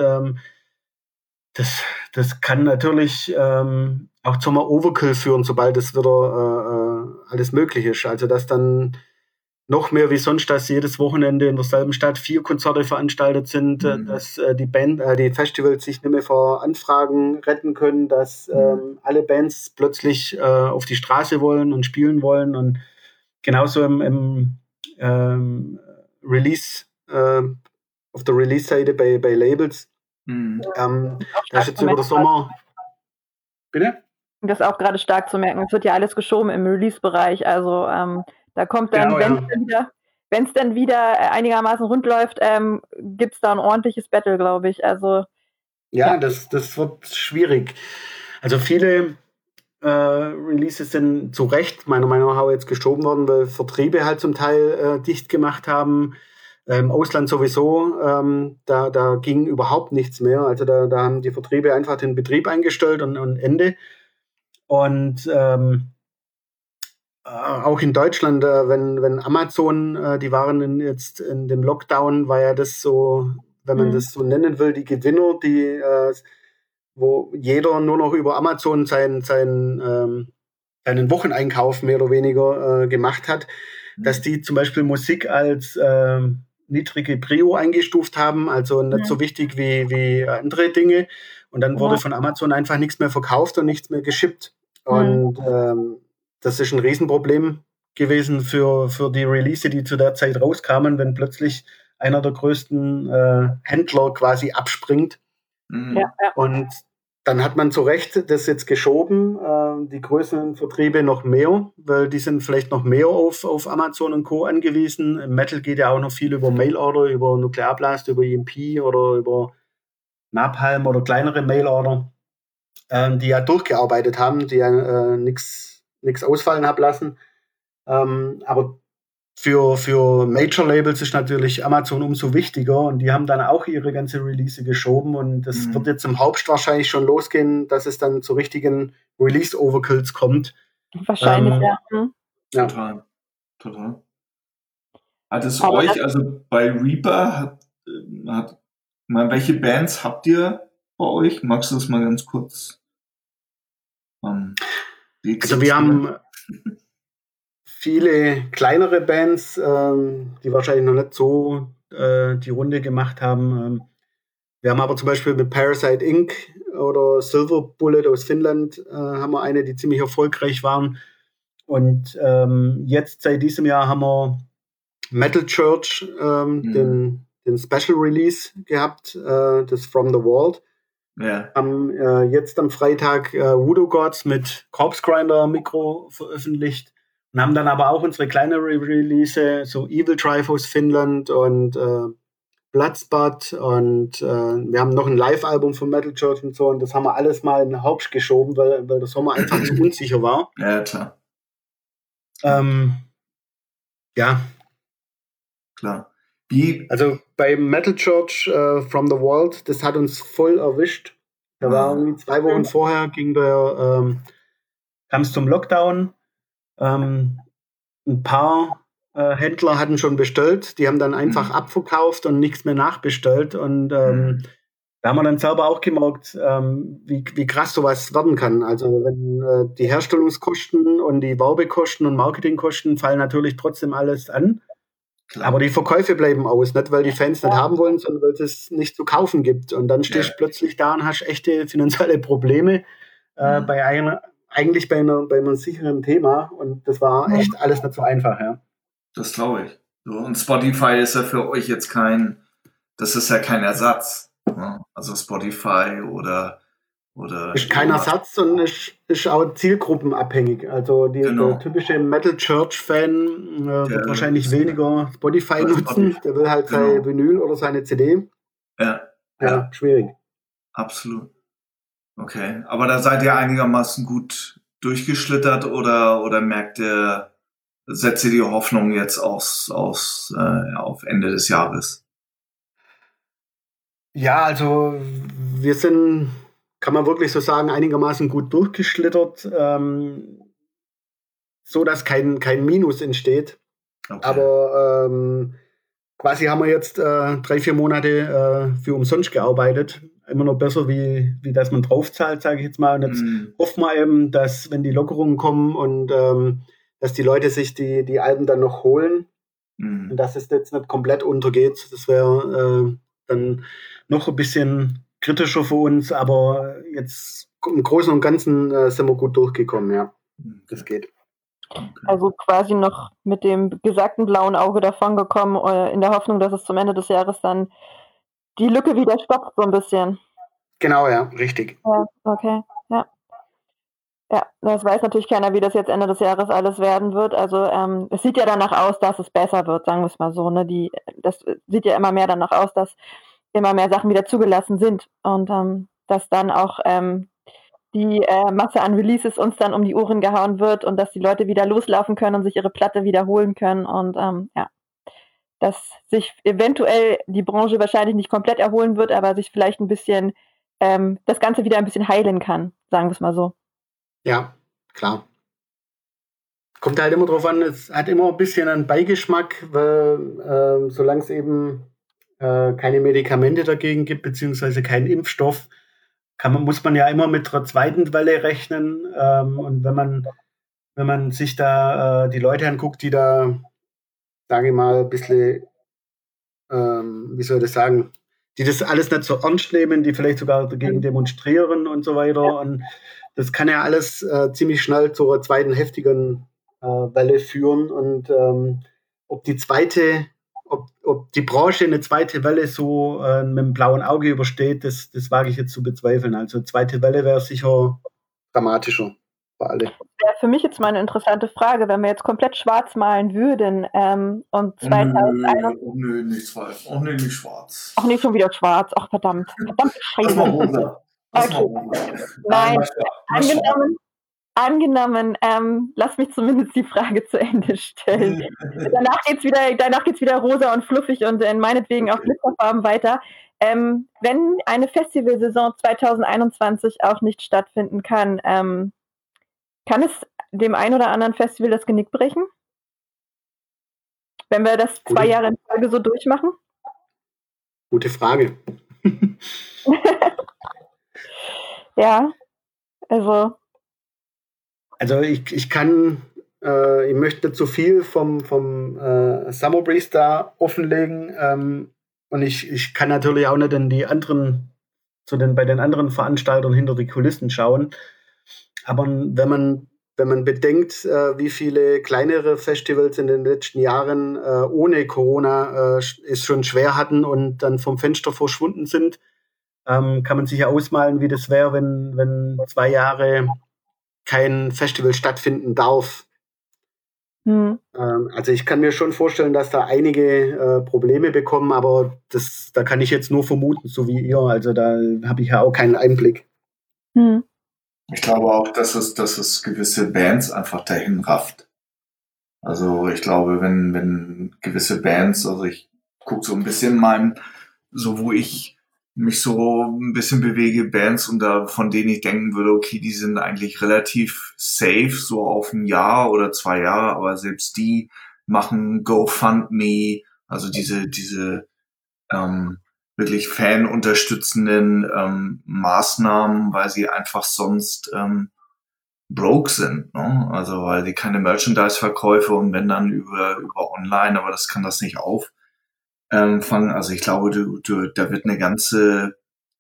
das kann natürlich auch zum Overkill führen, sobald es wieder alles möglich ist. Also dass dann noch mehr wie sonst, dass jedes Wochenende in derselben Stadt 4 Konzerte veranstaltet sind, dass die Festivals sich nicht mehr vor Anfragen retten können, dass alle Bands plötzlich auf die Straße wollen und spielen wollen. Und genauso im Release, auf der Release-Seite bei Labels. Da ist jetzt über den Sommer. Bitte? Das ist auch gerade stark zu merken. Es wird ja alles geschoben im Release-Bereich. Also da kommt dann, wenn es dann wieder einigermaßen rund läuft, gibt es da ein ordentliches Battle, glaube ich. Also ja. Das wird schwierig. Also viele Releases sind zu Recht meiner Meinung nach auch jetzt geschoben worden, weil Vertriebe halt zum Teil dicht gemacht haben. Im Ausland sowieso, da ging überhaupt nichts mehr. Also da haben die Vertriebe einfach den Betrieb eingestellt und Ende. Und auch in Deutschland, wenn Amazon, die waren jetzt in dem Lockdown, war ja das so, wenn man das so nennen will, die Gewinner, die wo jeder nur noch über Amazon seinen Wocheneinkauf mehr oder weniger gemacht hat, dass die zum Beispiel Musik als niedrige Prio eingestuft haben, also nicht so wichtig wie andere Dinge. Und dann wurde von Amazon einfach nichts mehr verkauft und nichts mehr geschippt. Und das ist ein Riesenproblem gewesen für die Release, die zu der Zeit rauskamen, wenn plötzlich einer der größten Händler quasi abspringt. Und dann hat man zu Recht das jetzt geschoben, die größeren Vertriebe noch mehr, weil die sind vielleicht noch mehr auf Amazon und Co. angewiesen. Im Metal geht ja auch noch viel über Mailorder, über Nuclear Blast, über EMP oder über Napalm oder kleinere Mailorder, die ja durchgearbeitet haben, die ja nichts ausfallen haben lassen. Aber für Major-Labels ist natürlich Amazon umso wichtiger und die haben dann auch ihre ganze Release geschoben und das wird jetzt im Herbst wahrscheinlich schon losgehen, dass es dann zu richtigen Release-Overkills kommt. Wahrscheinlich, ja. Total. Total. Hat es euch, also bei Reaper, welche Bands habt ihr bei euch? Magst du das mal ganz kurz? Also wir haben viele kleinere Bands, die wahrscheinlich noch nicht so die Runde gemacht haben. Wir haben aber zum Beispiel mit Parasite Inc. oder Silver Bullet aus Finnland haben wir eine, die ziemlich erfolgreich waren. Und jetzt seit diesem Jahr haben wir Metal Church, den Special Release gehabt, das From the Vault. Ja. Haben jetzt am Freitag Voodoo Gods mit Corpse Grinder Mikro veröffentlicht und haben dann aber auch unsere kleinere Release, so Evil Drive aus Finnland und Bloodspot und wir haben noch ein Live-Album von Metal Church und so und das haben wir alles mal in den Herbst geschoben, weil der Sommer einfach zu unsicher war. Ja, klar. Ja. Klar. Also bei Metal Church From the Vault, das hat uns voll erwischt. Da war irgendwie 2 Wochen vorher, kam es zum Lockdown. Ein paar Händler hatten schon bestellt, die haben dann einfach abverkauft und nichts mehr nachbestellt. Und da haben wir dann selber auch gemerkt, wie krass sowas werden kann. Also wenn die Herstellungskosten und die Werbekosten und Marketingkosten fallen natürlich trotzdem alles an. Klar. Aber die Verkäufe bleiben aus, nicht weil die Fans nicht haben wollen, sondern weil es nicht zu kaufen gibt. Und dann stehst du plötzlich da und hast echte finanzielle Probleme bei einem sicheren Thema. Und das war echt alles nicht so einfach. Ja. Das glaube ich. So, und Spotify ist ja für euch jetzt kein Ersatz. Ne? Also Spotify oder ist kein Ersatz und ist auch zielgruppenabhängig. Also der typische Metal Church-Fan wird wahrscheinlich weniger Spotify nutzen. Der will halt sein Vinyl oder seine CD. Ja, schwierig. Absolut. Okay, aber da seid ihr einigermaßen gut durchgeschlittert oder setzt ihr die Hoffnung jetzt auf Ende des Jahres? Ja, also wir sind, kann man wirklich so sagen, einigermaßen gut durchgeschlittert, so dass kein Minus entsteht. Okay. Aber quasi haben wir jetzt 3-4 Monate für umsonst gearbeitet. Immer noch besser, wie dass man draufzahlt, sage ich jetzt mal. Und jetzt hoffen wir eben, dass, wenn die Lockerungen kommen und dass die Leute sich die Alben dann noch holen und dass es jetzt nicht komplett untergeht. Das wäre dann noch ein bisschen kritischer für uns, aber jetzt im Großen und Ganzen sind wir gut durchgekommen, ja. Das geht. Also quasi noch mit dem gesagten blauen Auge davon gekommen, in der Hoffnung, dass es zum Ende des Jahres dann die Lücke wieder stoppt, so ein bisschen. Genau, ja, richtig. Ja, okay, ja. Ja, das weiß natürlich keiner, wie das jetzt Ende des Jahres alles werden wird. Also es sieht ja danach aus, dass es besser wird, sagen wir es mal so. Ne? Das sieht ja immer mehr danach aus, dass immer mehr Sachen wieder zugelassen sind und dass dann auch die Masse an Releases uns dann um die Ohren gehauen wird und dass die Leute wieder loslaufen können und sich ihre Platte wiederholen können und dass sich eventuell die Branche wahrscheinlich nicht komplett erholen wird, aber sich vielleicht ein bisschen das Ganze wieder ein bisschen heilen kann, sagen wir es mal so. Ja, klar. Kommt halt immer drauf an, es hat immer ein bisschen einen Beigeschmack, weil solange es eben keine Medikamente dagegen gibt, beziehungsweise keinen Impfstoff, muss man ja immer mit einer zweiten Welle rechnen. Und wenn man sich da die Leute anguckt, die da, sage ich mal, ein bisschen, wie soll ich das sagen, die das alles nicht so ernst nehmen, die vielleicht sogar dagegen demonstrieren und so weiter. Und das kann ja alles ziemlich schnell zur zweiten heftigen Welle führen. Und ob die Branche eine zweite Welle so mit dem blauen Auge übersteht, das wage ich jetzt zu bezweifeln. Also zweite Welle wäre sicher dramatischer für alle. Ja, für mich jetzt mal eine interessante Frage, wenn wir jetzt komplett schwarz malen würden und 2021... Nö, nicht schwarz. Auch nicht schwarz. Ach nee, schon wieder schwarz. Ach verdammt. Verdammt Scheiße. Das war rosa. Okay. Nein, angenommen, lass mich zumindest die Frage zu Ende stellen. Danach geht's wieder rosa und fluffig und meinetwegen auch Glitzerfarben weiter. Wenn eine Festivalsaison 2021 auch nicht stattfinden kann, kann es dem einen oder anderen Festival das Genick brechen? wenn wir das 2 Jahre in Folge so durchmachen? Gute Frage. Ja, also. Also ich möchte nicht zu viel vom Summer Breeze da offenlegen. Und ich kann natürlich auch nicht in die anderen, bei den anderen Veranstaltern hinter die Kulissen schauen. Aber wenn man bedenkt, wie viele kleinere Festivals in den letzten Jahren ohne Corona es schon schwer hatten und dann vom Fenster verschwunden sind, kann man sich ja ausmalen, wie das wäre, wenn 2 Jahre kein Festival stattfinden darf. Also ich kann mir schon vorstellen, dass da einige Probleme bekommen, aber da kann ich jetzt nur vermuten, so wie ihr. Also da habe ich ja auch keinen Einblick. Ich glaube auch, dass es gewisse Bands einfach dahin rafft. Also ich glaube, wenn gewisse Bands, also ich gucke so ein bisschen wo ich mich so ein bisschen bewege, Bands, und von denen ich denken würde, okay, die sind eigentlich relativ safe, so auf 1 Jahr oder 2 Jahre, aber selbst die machen GoFundMe, also diese wirklich fanunterstützenden Maßnahmen, weil sie einfach sonst broke sind, ne? Also weil sie keine Merchandise-Verkäufe, und wenn dann über online, aber das kann das nicht auffangen. Also ich glaube, da wird eine ganze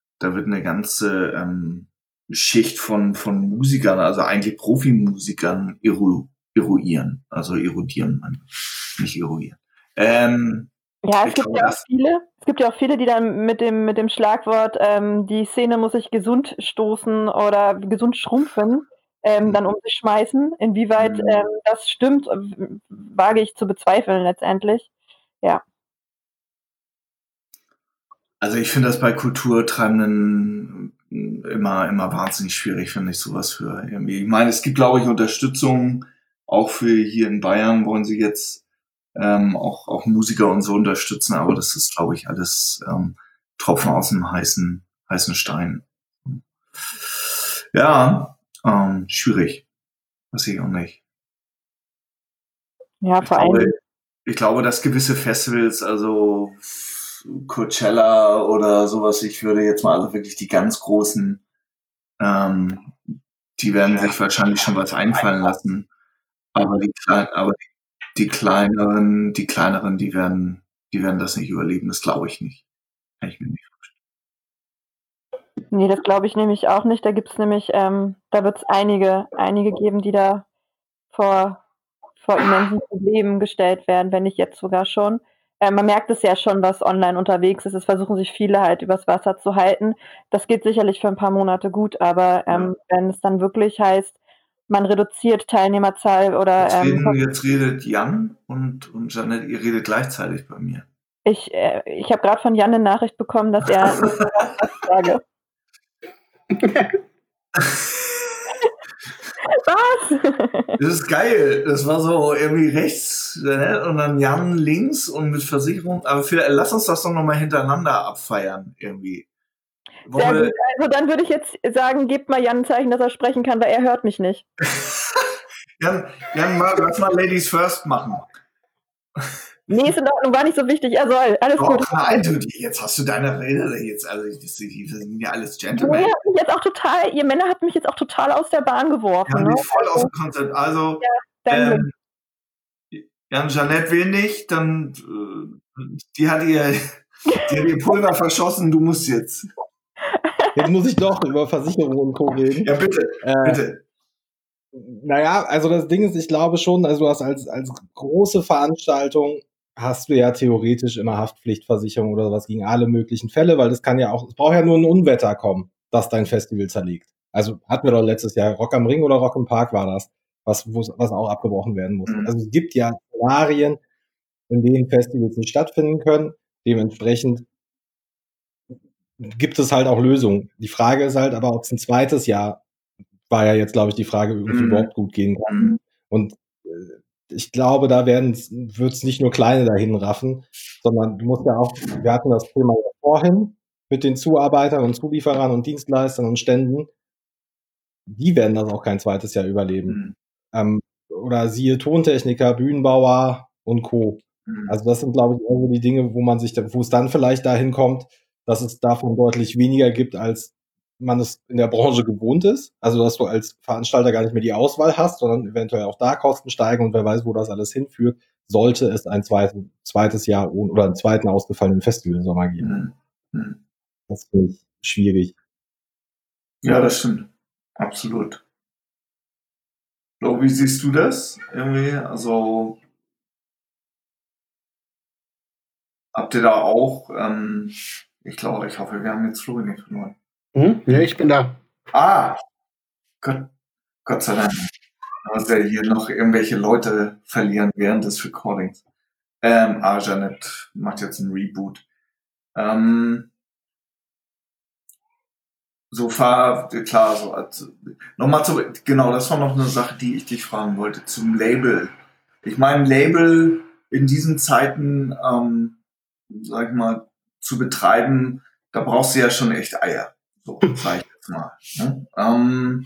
Schicht von Musikern, also eigentlich Profimusikern erodieren, nicht eruieren. Ja, es gibt ja auch viele, die dann mit dem Schlagwort die Szene muss sich gesund stoßen oder gesund schrumpfen, dann um sich schmeißen. Inwieweit das stimmt, wage ich zu bezweifeln letztendlich. Ja. Also ich finde das bei Kulturtreibenden immer wahnsinnig schwierig, finde ich sowas für irgendwie. Ich meine, es gibt, glaube ich, Unterstützung auch für hier in Bayern, wollen sie jetzt auch Musiker und so unterstützen, aber das ist, glaube ich, alles Tropfen aus dem heißen Stein. Ja, schwierig. Weiß ich auch nicht. Ja, vor allem. Ich glaube, dass gewisse Festivals, also Coachella oder sowas, ich würde jetzt mal also wirklich die ganz großen, die werden sich wahrscheinlich schon was einfallen lassen. Aber die kleineren, die werden das nicht überleben. Das glaube ich nicht. Kann ich mir nicht vorstellen. Nee, das glaube ich nämlich auch nicht. Da gibt's nämlich, da wird es einige geben, die da vor immensen Problemen gestellt werden, wenn nicht jetzt sogar schon. Man merkt es ja schon, was online unterwegs ist. Es versuchen sich viele halt übers Wasser zu halten. Das geht sicherlich für ein paar Monate gut, aber wenn es dann wirklich heißt, man reduziert Teilnehmerzahl oder... Jetzt redet Jan und Jeanette, ihr redet gleichzeitig bei mir. Ich habe gerade von Jan eine Nachricht bekommen, dass er... sage. Was? Das ist geil. Das war so irgendwie rechts, ne? Und dann Jan links und mit Versicherung. Aber lass uns das doch nochmal hintereinander abfeiern irgendwie. Sehr gut. Also dann würde ich jetzt sagen, gebt mal Jan ein Zeichen, dass er sprechen kann, weil er hört mich nicht. Jan, lass mal Ladies First machen. Nee, ist in Ordnung, war nicht so wichtig. Er soll. Alles gut. Nein, jetzt hast du deine Rede. Also, wir sind ja alles Gentlemen. Ihr Männer habt mich jetzt auch total aus der Bahn geworfen. Ja, ne? Voll aus dem Konzept. Also, Jan, Jeanette will nicht, dann die hat ihr Pulver verschossen, du musst jetzt. Jetzt muss ich doch über Versicherungen und Co. reden. Ja, bitte. Naja, also das Ding ist, ich glaube schon, also du hast als große Veranstaltung hast du ja theoretisch immer Haftpflichtversicherung oder sowas gegen alle möglichen Fälle, weil es braucht ja nur ein Unwetter kommen, das dein Festival zerlegt. Also hatten wir doch letztes Jahr Rock am Ring oder Rock im Park war das, was auch abgebrochen werden muss. Also es gibt ja Szenarien, in denen Festivals nicht stattfinden können. Dementsprechend gibt es halt auch Lösungen. Die Frage ist halt aber, ob es ein zweites Jahr, war ja jetzt, glaube ich, die Frage, irgendwie überhaupt gut gehen kann. Und ich glaube, da wird es nicht nur Kleine dahin raffen, sondern du musst ja auch, wir hatten das Thema ja vorhin mit den Zuarbeitern und Zulieferern und Dienstleistern und Ständen, die werden das auch kein zweites Jahr überleben. Oder siehe Tontechniker, Bühnenbauer und Co. Also das sind, glaube ich, irgendwie die Dinge, wo es dann vielleicht dahin kommt, dass es davon deutlich weniger gibt, als man es in der Branche gewohnt ist. Also dass du als Veranstalter gar nicht mehr die Auswahl hast, sondern eventuell auch da Kosten steigen und wer weiß, wo das alles hinführt, sollte es ein zweites Jahr oder einen zweiten ausgefallenen Festivalsommer geben. Das finde ich schwierig. Ja, das stimmt. Absolut. So, wie siehst du das? Irgendwie, also habt ihr da auch, ich hoffe, wir haben jetzt Florian nicht verloren. Ja, ich bin da. Gott sei Dank. Dass wir hier noch irgendwelche Leute verlieren während des Recordings. Janet macht jetzt einen Reboot. Genau, das war noch eine Sache, die ich dich fragen wollte, zum Label. Ich meine, Label in diesen Zeiten, sag ich mal, zu betreiben, da brauchst du ja schon echt Eier. So, sag ich jetzt mal. Ne?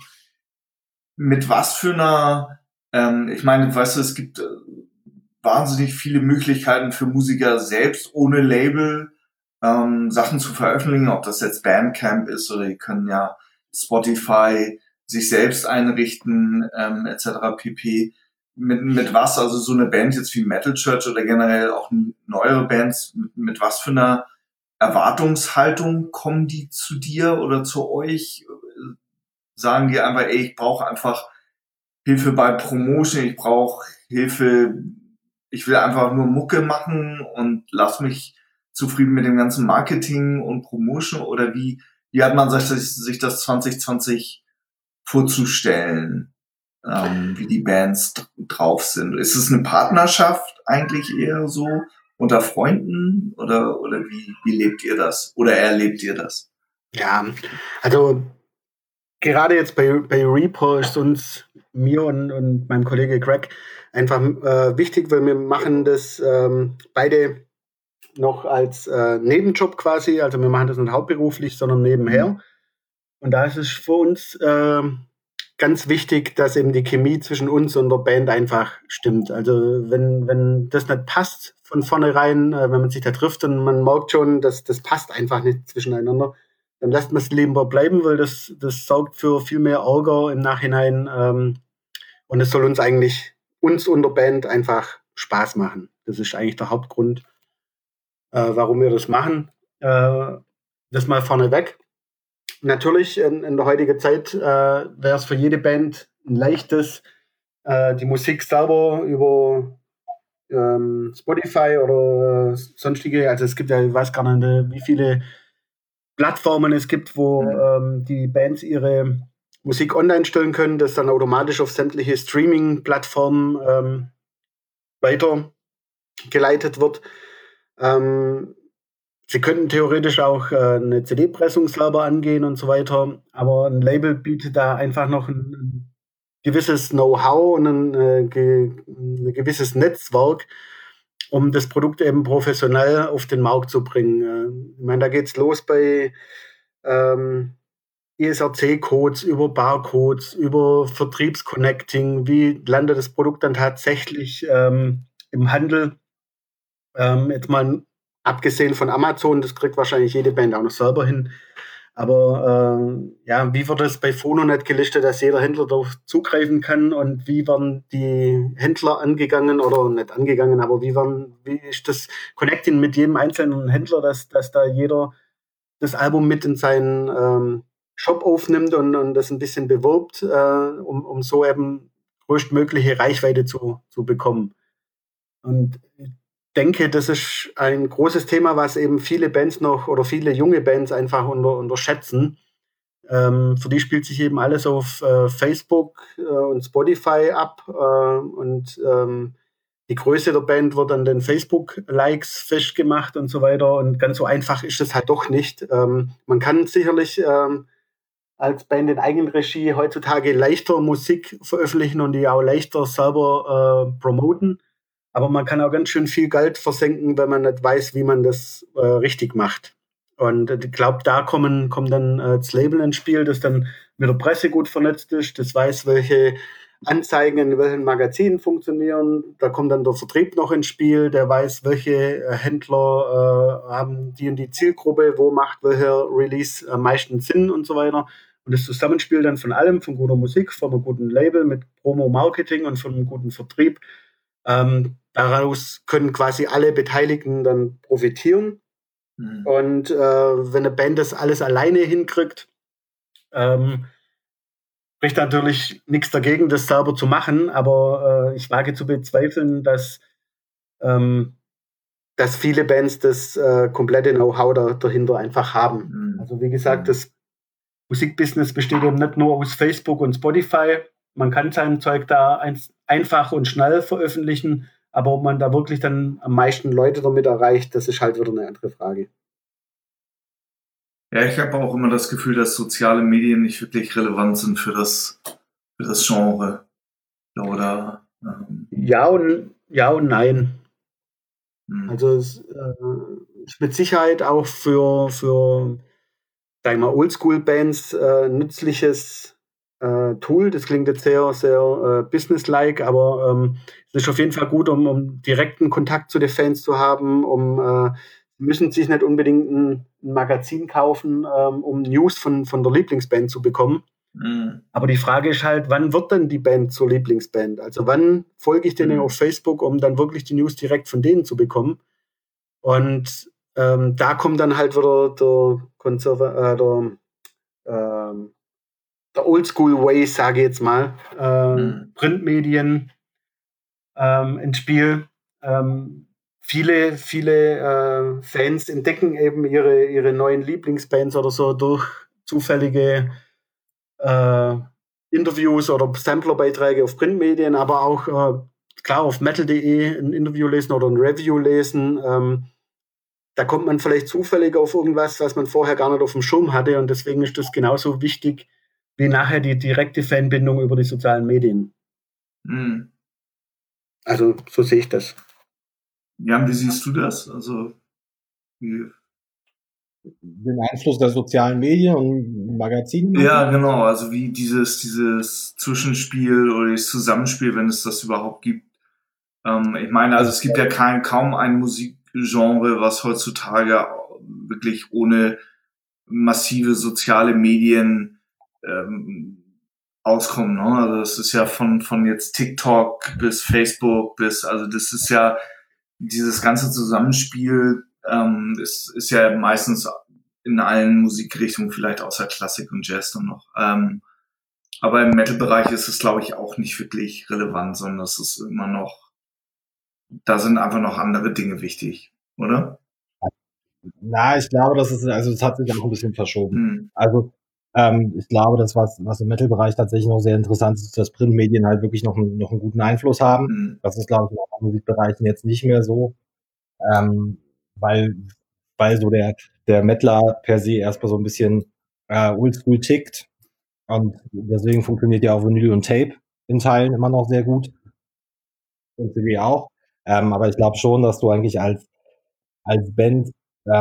Mit was für einer, ich meine, weißt du, es gibt wahnsinnig viele Möglichkeiten für Musiker selbst ohne Label Sachen zu veröffentlichen, ob das jetzt Bandcamp ist oder die können ja Spotify sich selbst einrichten, etc. pp. Mit was, also so eine Band jetzt wie Metal Church oder generell auch neuere Bands, mit was für einer Erwartungshaltung kommen die zu dir oder zu euch? Sagen die einfach, ich brauche einfach Hilfe bei Promotion, ich brauche Hilfe, ich will einfach nur Mucke machen und lass mich zufrieden mit dem ganzen Marketing und Promotion, oder wie hat man sich das 2020 vorzustellen, wie die Bands drauf sind? Ist es eine Partnerschaft eigentlich eher so unter Freunden oder wie lebt ihr das oder erlebt ihr das? Ja, also gerade jetzt bei Reaper ist uns, mir und meinem Kollege Greg einfach wichtig, weil wir machen das beide noch als Nebenjob quasi, also wir machen das nicht hauptberuflich, sondern nebenher. Und da ist es für uns ganz wichtig, dass eben die Chemie zwischen uns und der Band einfach stimmt. Also wenn das nicht passt von vornherein, wenn man sich da trifft und man merkt schon, dass das passt einfach nicht zwischeneinander, dann lässt man es lieber bleiben, weil das sorgt für viel mehr Ärger im Nachhinein. Und es soll uns und der Band einfach Spaß machen. Das ist eigentlich der Hauptgrund, warum wir das machen. Das mal vorneweg. Natürlich, in der heutigen Zeit wäre es für jede Band ein leichtes, die Musik selber über Spotify oder sonstige, also es gibt ja, ich weiß gar nicht, wie viele Plattformen es gibt, wo die Bands ihre Musik online stellen können, das dann automatisch auf sämtliche Streaming-Plattformen weitergeleitet wird. Sie könnten theoretisch auch eine CD-Pressung selber angehen und so weiter, aber ein Label bietet da einfach noch ein gewisses Know-how und ein gewisses Netzwerk, um das Produkt eben professionell auf den Markt zu bringen. Ich meine, da geht's los bei ISRC-Codes, über Barcodes, über Vertriebsconnecting. Wie landet das Produkt dann tatsächlich im Handel? Jetzt mal abgesehen von Amazon, das kriegt wahrscheinlich jede Band auch noch selber hin. Aber wie wird es bei Phononet gelistet, dass jeder Händler darauf zugreifen kann, und wie werden die Händler angegangen oder nicht angegangen, aber wie ist das Connecting mit jedem einzelnen Händler, dass da jeder das Album mit in seinen Shop aufnimmt und das ein bisschen bewirbt, um so eben größtmögliche Reichweite zu bekommen. Und ich denke, das ist ein großes Thema, was eben viele Bands oder viele junge Bands einfach unterschätzen. Für die spielt sich eben alles auf Facebook und Spotify ab, und die Größe der Band wird an den Facebook-Likes festgemacht und so weiter, und ganz so einfach ist es halt doch nicht. Man kann sicherlich als Band in Eigenregie heutzutage leichter Musik veröffentlichen und die auch leichter selber promoten. Aber man kann auch ganz schön viel Geld versenken, wenn man nicht weiß, wie man das richtig macht. Und ich glaube, da kommt dann das Label ins Spiel, das dann mit der Presse gut vernetzt ist, das weiß, welche Anzeigen in welchen Magazinen funktionieren. Da kommt dann der Vertrieb noch ins Spiel, der weiß, welche Händler haben die und die Zielgruppe, wo macht welcher Release am meisten Sinn und so weiter. Und das Zusammenspiel dann von allem, von guter Musik, von einem guten Label mit Promo-Marketing und von einem guten Vertrieb, daraus können quasi alle Beteiligten dann profitieren. Mhm. Und wenn eine Band das alles alleine hinkriegt, spricht natürlich nichts dagegen, das selber zu machen, aber ich wage zu bezweifeln, dass viele Bands das komplette Know-how dahinter einfach haben. Mhm. Also wie gesagt, das Musikbusiness besteht eben nicht nur aus Facebook und Spotify. Man kann sein Zeug da einfach und schnell veröffentlichen, aber ob man da wirklich dann am meisten Leute damit erreicht, das ist halt wieder eine andere Frage. Ja, ich habe auch immer das Gefühl, dass soziale Medien nicht wirklich relevant sind für das Genre. Oder? Ja und nein. Also es ist mit Sicherheit auch für sagen wir, Oldschool-Bands nützliches Tool. Das klingt jetzt sehr, sehr businesslike, aber es ist auf jeden Fall gut, um direkten Kontakt zu den Fans zu haben, müssen sich nicht unbedingt ein Magazin kaufen, um News von der Lieblingsband zu bekommen. Mhm. Aber die Frage ist halt, wann wird denn die Band zur Lieblingsband? Also wann folge ich denen auf Facebook, um dann wirklich die News direkt von denen zu bekommen? Und da kommt dann halt wieder der Oldschool-Way, sage ich jetzt mal, Printmedien ins Spiel. Viele Fans entdecken eben ihre neuen Lieblingsbands oder so durch zufällige Interviews oder Samplerbeiträge auf Printmedien, aber auch klar auf metal.de ein Interview lesen oder ein Review lesen. Da kommt man vielleicht zufällig auf irgendwas, was man vorher gar nicht auf dem Schirm hatte, und deswegen ist das genauso wichtig wie nachher die direkte Fanbindung über die sozialen Medien. Mhm. Also so sehe ich das. Jan, wie siehst du das? Also den Einfluss der sozialen Medien und Magazine? Ja, genau. Also wie dieses Zwischenspiel oder das Zusammenspiel, wenn es das überhaupt gibt. Ich meine, also es gibt ja kaum ein Musikgenre, was heutzutage wirklich ohne massive soziale Medien auskommen. Ne? Also das ist ja von jetzt TikTok bis Facebook also das ist ja dieses ganze Zusammenspiel ist ja meistens in allen Musikrichtungen, vielleicht außer Klassik und Jazz dann noch. Aber im Metal-Bereich ist es, glaube ich, auch nicht wirklich relevant, sondern es ist immer noch, da sind einfach noch andere Dinge wichtig, oder? Na, ich glaube, das hat sich auch ein bisschen verschoben. Also ich glaube, das, was im Metal-Bereich tatsächlich noch sehr interessant ist, dass Printmedien halt wirklich noch einen guten Einfluss haben. Das ist, glaube ich, in anderen Musikbereichen jetzt nicht mehr so, weil so der Metaler per se erstmal so ein bisschen oldschool tickt, und deswegen funktioniert ja auch Vinyl und Tape in Teilen immer noch sehr gut und CD auch. Aber ich glaube schon, dass du eigentlich als Band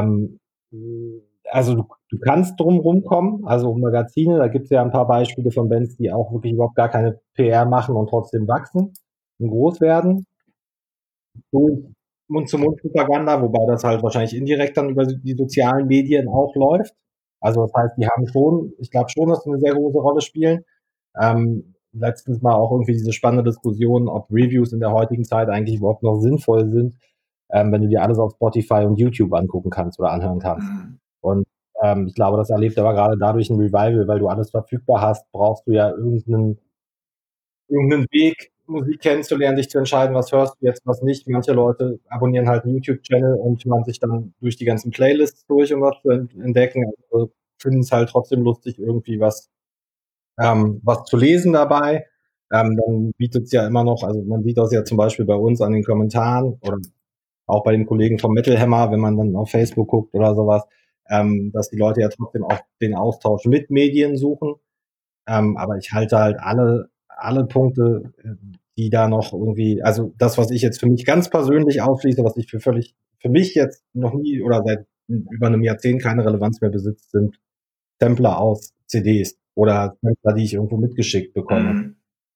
also du kannst drum rumkommen, also Magazine, da gibt es ja ein paar Beispiele von Bands, die auch wirklich überhaupt gar keine PR machen und trotzdem wachsen und groß werden. Durch Mund-zu-Mund-Propaganda, wobei das halt wahrscheinlich indirekt dann über die sozialen Medien auch läuft. Also das heißt, die haben schon, ich glaube schon, dass sie eine sehr große Rolle spielen. Letztens mal auch irgendwie diese spannende Diskussion, ob Reviews in der heutigen Zeit eigentlich überhaupt noch sinnvoll sind, wenn du dir alles auf Spotify und YouTube angucken kannst oder anhören kannst. Und ich glaube, das erlebt aber gerade dadurch ein Revival, weil du alles verfügbar hast, brauchst du ja irgendeinen Weg, Musik kennenzulernen, dich zu entscheiden, was hörst du jetzt, was nicht. Manche Leute abonnieren halt einen YouTube-Channel und hören sich dann durch die ganzen Playlists durch, um was zu entdecken. Also finden es halt trotzdem lustig, irgendwie was zu lesen dabei. Dann bietet es ja immer noch, also man sieht das ja zum Beispiel bei uns an den Kommentaren oder auch bei den Kollegen vom Metal Hammer, wenn man dann auf Facebook guckt oder sowas, dass die Leute ja trotzdem auch den Austausch mit Medien suchen. Aber ich halte halt alle Punkte, die da noch irgendwie, also das, was ich jetzt für mich ganz persönlich ausschließe, was ich für mich jetzt noch nie oder seit über einem Jahrzehnt keine Relevanz mehr besitzt, sind Sampler aus CDs oder Sampler, die ich irgendwo mitgeschickt bekomme. Ich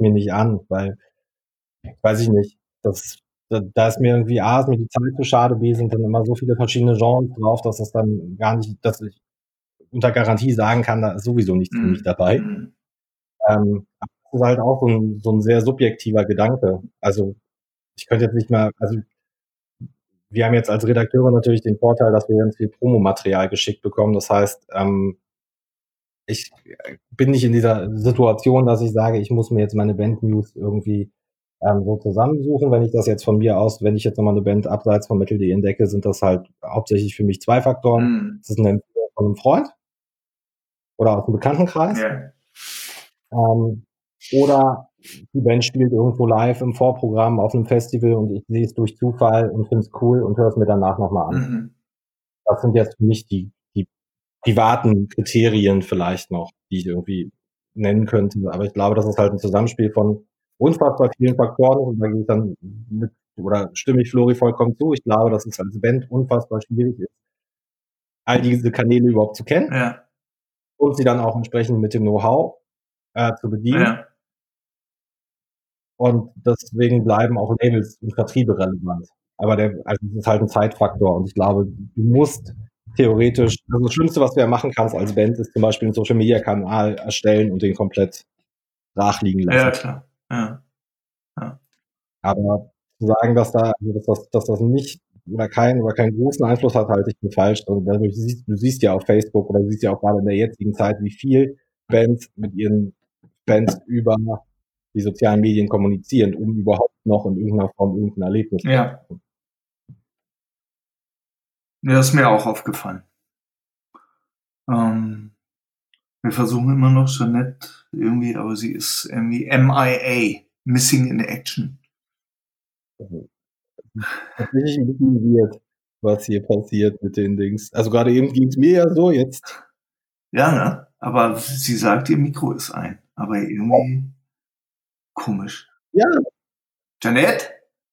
mir nicht an, weil, weiß ich nicht, da ist mir irgendwie ist mir die Zeit zu schade, B sind dann immer so viele verschiedene Genres drauf, dass das dann gar nicht, dass ich unter Garantie sagen kann, da ist sowieso nichts für mich dabei. Aber das ist halt auch so ein sehr subjektiver Gedanke. Also ich könnte jetzt nicht mal, also wir haben jetzt als Redakteure natürlich den Vorteil, dass wir ganz viel Promomaterial geschickt bekommen. Das heißt, ich bin nicht in dieser Situation, dass ich sage, ich muss mir jetzt meine Band-News irgendwie so zusammensuchen. Wenn ich das jetzt von mir aus, wenn ich jetzt nochmal eine Band abseits von Metal.de entdecke, sind das halt hauptsächlich für mich 2 Faktoren. Das ist eine Empfehlung von einem Freund oder aus dem Bekanntenkreis. Oder die Band spielt irgendwo live im Vorprogramm auf einem Festival und ich sehe es durch Zufall und finde es cool und höre es mir danach nochmal an. Das sind jetzt für mich die privaten Kriterien vielleicht noch, die ich irgendwie nennen könnte. Aber ich glaube, das ist halt ein Zusammenspiel von unfassbar vielen Faktoren und da gehe ich dann stimme ich Flori vollkommen zu. Ich glaube, dass es als Band unfassbar schwierig ist, all diese Kanäle überhaupt zu kennen und sie dann auch entsprechend mit dem Know-how zu bedienen. Und deswegen bleiben auch Labels und Vertriebe relevant. Aber es ist halt ein Zeitfaktor und ich glaube, du musst theoretisch, also das Schlimmste, was du ja machen kannst als Band, ist zum Beispiel einen Social-Media-Kanal erstellen und den komplett brach liegen lassen. Ja, klar. Ja. Aber zu sagen, dass das nicht oder keinen großen Einfluss hat, halte ich für falsch. Also du siehst ja auf Facebook oder du siehst ja auch gerade in der jetzigen Zeit, wie viel Bands mit ihren Fans über die sozialen Medien kommunizieren, um überhaupt noch in irgendeiner Form irgendein Erlebnis zu haben. Ja, ist mir auch aufgefallen. Wir versuchen immer noch Jeanette irgendwie, aber sie ist irgendwie MIA, Missing in Action. Tatsächlich ein bisschen weird, was hier passiert mit den Dings. Also gerade eben ging es mir ja so, jetzt. Ja, ne? Aber sie sagt, ihr Mikro ist ein. Aber irgendwie komisch. Ja. Jeanette?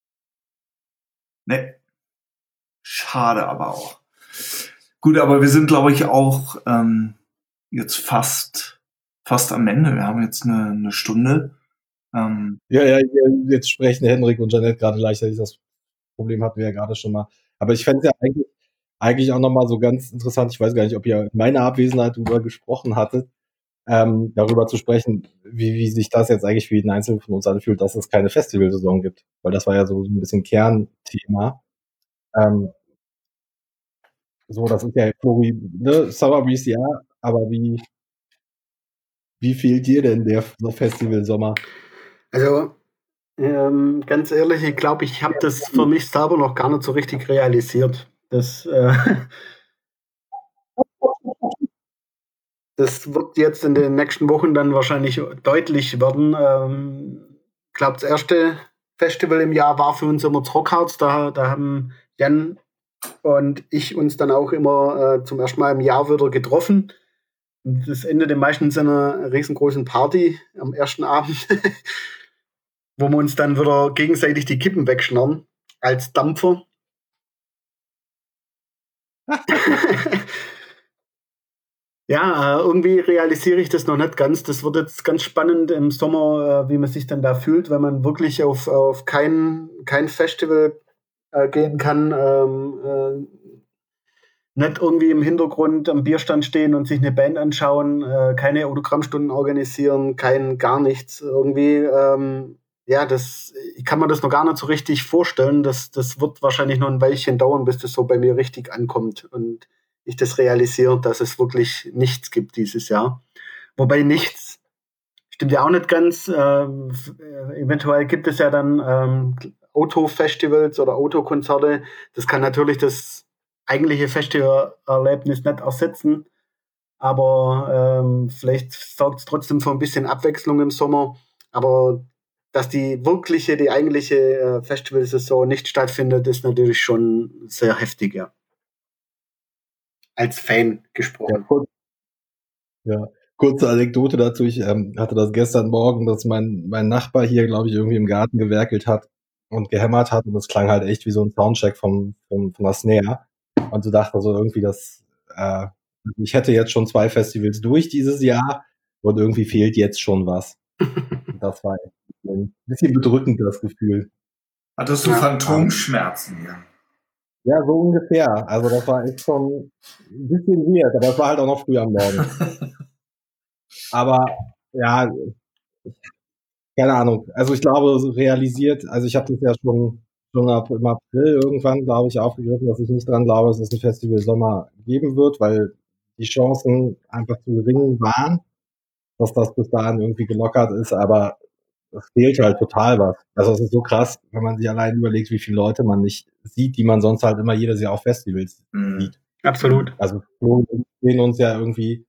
Ne. Schade aber auch. Gut, aber wir sind, glaube ich, auch jetzt fast am Ende. Wir haben jetzt eine Stunde. Jetzt sprechen Henrik und Jeanette gerade leichter. Das Problem hatten wir ja gerade schon mal. Aber ich fände es ja eigentlich auch nochmal so ganz interessant. Ich weiß gar nicht, ob ihr in meiner Abwesenheit darüber gesprochen hattet, darüber zu sprechen, wie sich das jetzt eigentlich für jeden Einzelnen von uns anfühlt, dass es keine Festivalsaison gibt. Weil das war ja so ein bisschen Kernthema. So, das ist ja Flori, ne, Summer Breeze, ja, aber wie fehlt dir denn der Festival-Sommer? Also, ganz ehrlich, ich glaube, ich habe das für mich selber noch gar nicht so richtig realisiert. Das wird jetzt in den nächsten Wochen dann wahrscheinlich deutlich werden. Ich glaube, das erste Festival im Jahr war für uns immer das Rockharz. Da haben Jan und ich uns dann auch immer zum ersten Mal im Jahr wieder getroffen. Und das endete meistens in einer riesengroßen Party am ersten Abend, wo wir uns dann wieder gegenseitig die Kippen wegschnarren als Dampfer. Ja, irgendwie realisiere ich das noch nicht ganz. Das wird jetzt ganz spannend im Sommer, wie man sich dann da fühlt, wenn man wirklich auf kein Festival gehen kann, nicht irgendwie im Hintergrund am Bierstand stehen und sich eine Band anschauen, keine Autogrammstunden organisieren, gar nichts. Irgendwie, ich kann mir das noch gar nicht so richtig vorstellen. Das wird wahrscheinlich noch ein Weilchen dauern, bis das so bei mir richtig ankommt und ich das realisiere, dass es wirklich nichts gibt dieses Jahr. Wobei nichts stimmt ja auch nicht ganz. Eventuell gibt es ja dann Autofestivals oder Autokonzerte. Das kann natürlich das eigentliche Festivalerlebnis nicht ersetzen, aber vielleicht sorgt es trotzdem für ein bisschen Abwechslung im Sommer. Aber dass die eigentliche Festivalsaison nicht stattfindet, ist natürlich schon sehr heftig, ja. Als Fan gesprochen. Kurze Anekdote dazu. Ich hatte das gestern Morgen, dass mein Nachbar hier, glaube ich, irgendwie im Garten gewerkelt hat und gehämmert hat und das klang halt echt wie so ein Soundcheck von der Snare. Und so dachte so irgendwie, ich hätte jetzt schon 2 Festivals durch dieses Jahr und irgendwie fehlt jetzt schon was. Das war ein bisschen bedrückend, das Gefühl. Hattest du Phantomschmerzen? Ja, so ungefähr. Also das war echt schon ein bisschen weird, aber es war halt auch noch früh am Morgen. Aber ja, keine Ahnung. Also ich glaube, realisiert, also ich habe das ja schon im April irgendwann, glaube ich, aufgegriffen, dass ich nicht dran glaube, dass es ein Festival Sommer geben wird, weil die Chancen einfach zu gering waren, dass das bis dahin irgendwie gelockert ist, aber es fehlt halt total was. Also es ist so krass, wenn man sich allein überlegt, wie viele Leute man nicht sieht, die man sonst halt immer jedes Jahr auf Festivals sieht. Absolut. Also wir sehen uns ja irgendwie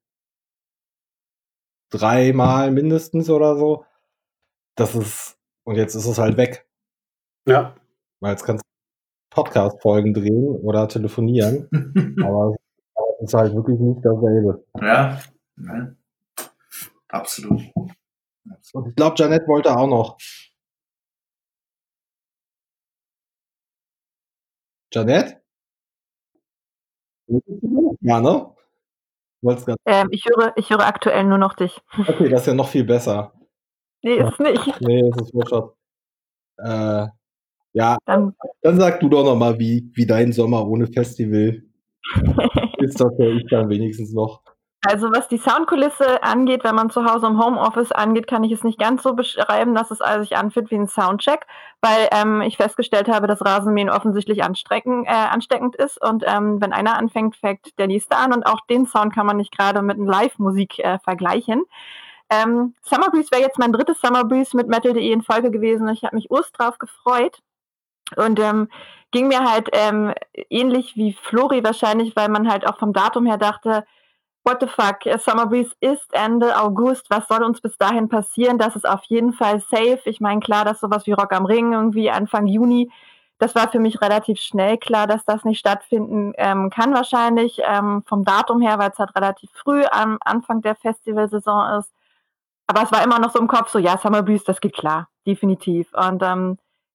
3-mal mindestens oder so. Und jetzt ist es halt weg. Ja. Weil jetzt kannst du Podcast-Folgen drehen oder telefonieren, aber es ist halt wirklich nicht dasselbe. Ja, absolut. Und ich glaube, Janette wollte auch noch. Janette? Ja, ne? Ich höre aktuell nur noch dich. Okay, das ist ja noch viel besser. Nee, ist es nicht. Nee, das ist wurscht. Ja, dann sag du doch noch mal, wie dein Sommer ohne Festival ist, das höre ich dann wenigstens noch. Also was die Soundkulisse angeht, wenn man zu Hause im Homeoffice angeht, kann ich es nicht ganz so beschreiben, dass es also sich anfühlt wie ein Soundcheck, weil ich festgestellt habe, dass Rasenmähen offensichtlich ansteckend ist und wenn einer anfängt, fängt der nächste an und auch den Sound kann man nicht gerade mit Live-Musik vergleichen. Summer Breeze wäre jetzt mein drittes Summer Breeze mit Metal.de in Folge gewesen. Ich habe mich drauf gefreut und ging mir halt ähnlich wie Flori wahrscheinlich, weil man halt auch vom Datum her dachte, what the fuck, Summer Breeze ist Ende August, was soll uns bis dahin passieren? Das ist auf jeden Fall safe. Ich meine, klar, dass sowas wie Rock am Ring irgendwie Anfang Juni, das war für mich relativ schnell klar, dass das nicht stattfinden kann wahrscheinlich, vom Datum her, weil es halt relativ früh am Anfang der Festivalsaison ist. Aber es war immer noch so im Kopf, so ja, Summer Breeze, das geht klar, definitiv. Und dann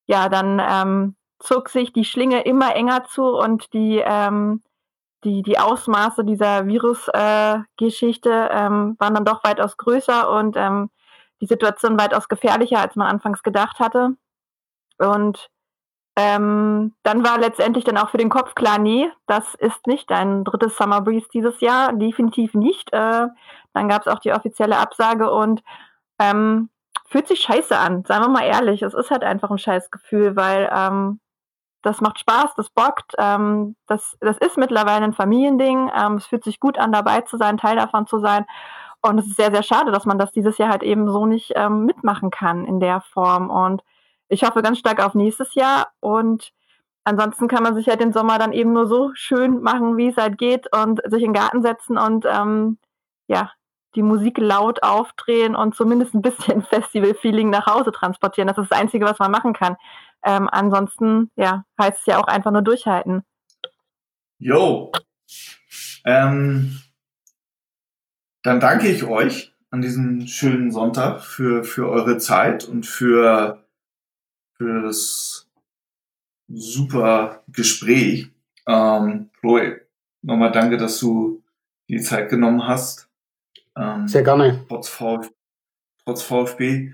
zog sich die Schlinge immer enger zu und die Ausmaße dieser Virusgeschichte waren dann doch weitaus größer und die Situation weitaus gefährlicher, als man anfangs gedacht hatte. Und dann war letztendlich dann auch für den Kopf klar, nee, das ist nicht ein drittes Summer Breeze dieses Jahr, definitiv nicht. Dann gab es auch die offizielle Absage und fühlt sich scheiße an, seien wir mal ehrlich. Es ist halt einfach ein Scheißgefühl, weil das macht Spaß, das bockt. Das ist mittlerweile ein Familiending. Es fühlt sich gut an, dabei zu sein, Teil davon zu sein. Und es ist sehr, sehr schade, dass man das dieses Jahr halt eben so nicht mitmachen kann in der Form. Und ich hoffe ganz stark auf nächstes Jahr. Und ansonsten kann man sich halt den Sommer dann eben nur so schön machen, wie es halt geht und sich in den Garten setzen und die Musik laut aufdrehen und zumindest ein bisschen Festival-Feeling nach Hause transportieren. Das ist das Einzige, was man machen kann. Ansonsten, heißt es ja auch einfach nur durchhalten. Jo. Dann danke ich euch an diesem schönen Sonntag für eure Zeit und für das super Gespräch. Chloe, nochmal danke, dass du die Zeit genommen hast. Sehr gerne. Trotz VfB.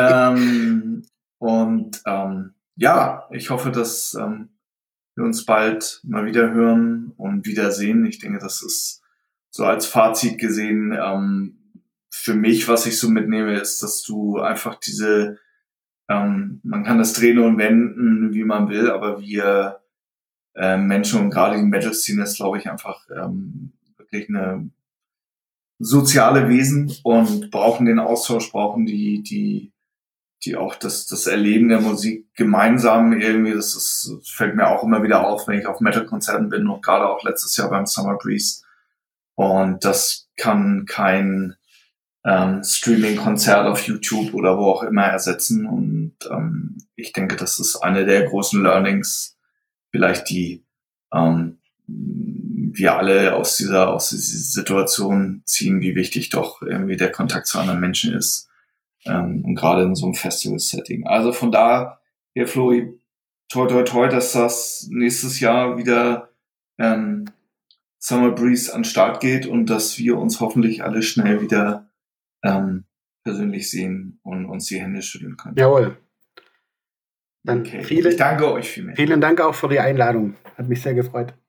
Ich hoffe, dass wir uns bald mal wieder hören und wiedersehen. Ich denke, das ist so als Fazit gesehen für mich, was ich so mitnehme, ist, dass du einfach diese man kann das drehen und wenden, wie man will, aber wir Menschen und gerade die Metal-Szene ist, glaube ich, einfach wirklich eine soziale Wesen und brauchen den Austausch, brauchen die auch das Erleben der Musik gemeinsam irgendwie. Das fällt mir auch immer wieder auf, wenn ich auf Metal-Konzerten bin und gerade auch letztes Jahr beim Summer Breeze. Und das kann kein Streaming-Konzert auf YouTube oder wo auch immer ersetzen. Und ich denke, das ist eine der großen Learnings, vielleicht die wir alle aus dieser Situation ziehen, wie wichtig doch irgendwie der Kontakt zu anderen Menschen ist. Und gerade in so einem Festival-Setting. Also von da, Flori, toi toi toi, dass das nächstes Jahr wieder Summer Breeze an den Start geht und dass wir uns hoffentlich alle schnell wieder persönlich sehen und uns die Hände schütteln können. Jawohl. Dann okay. Ich danke euch vielmals. Vielen Dank auch für die Einladung. Hat mich sehr gefreut.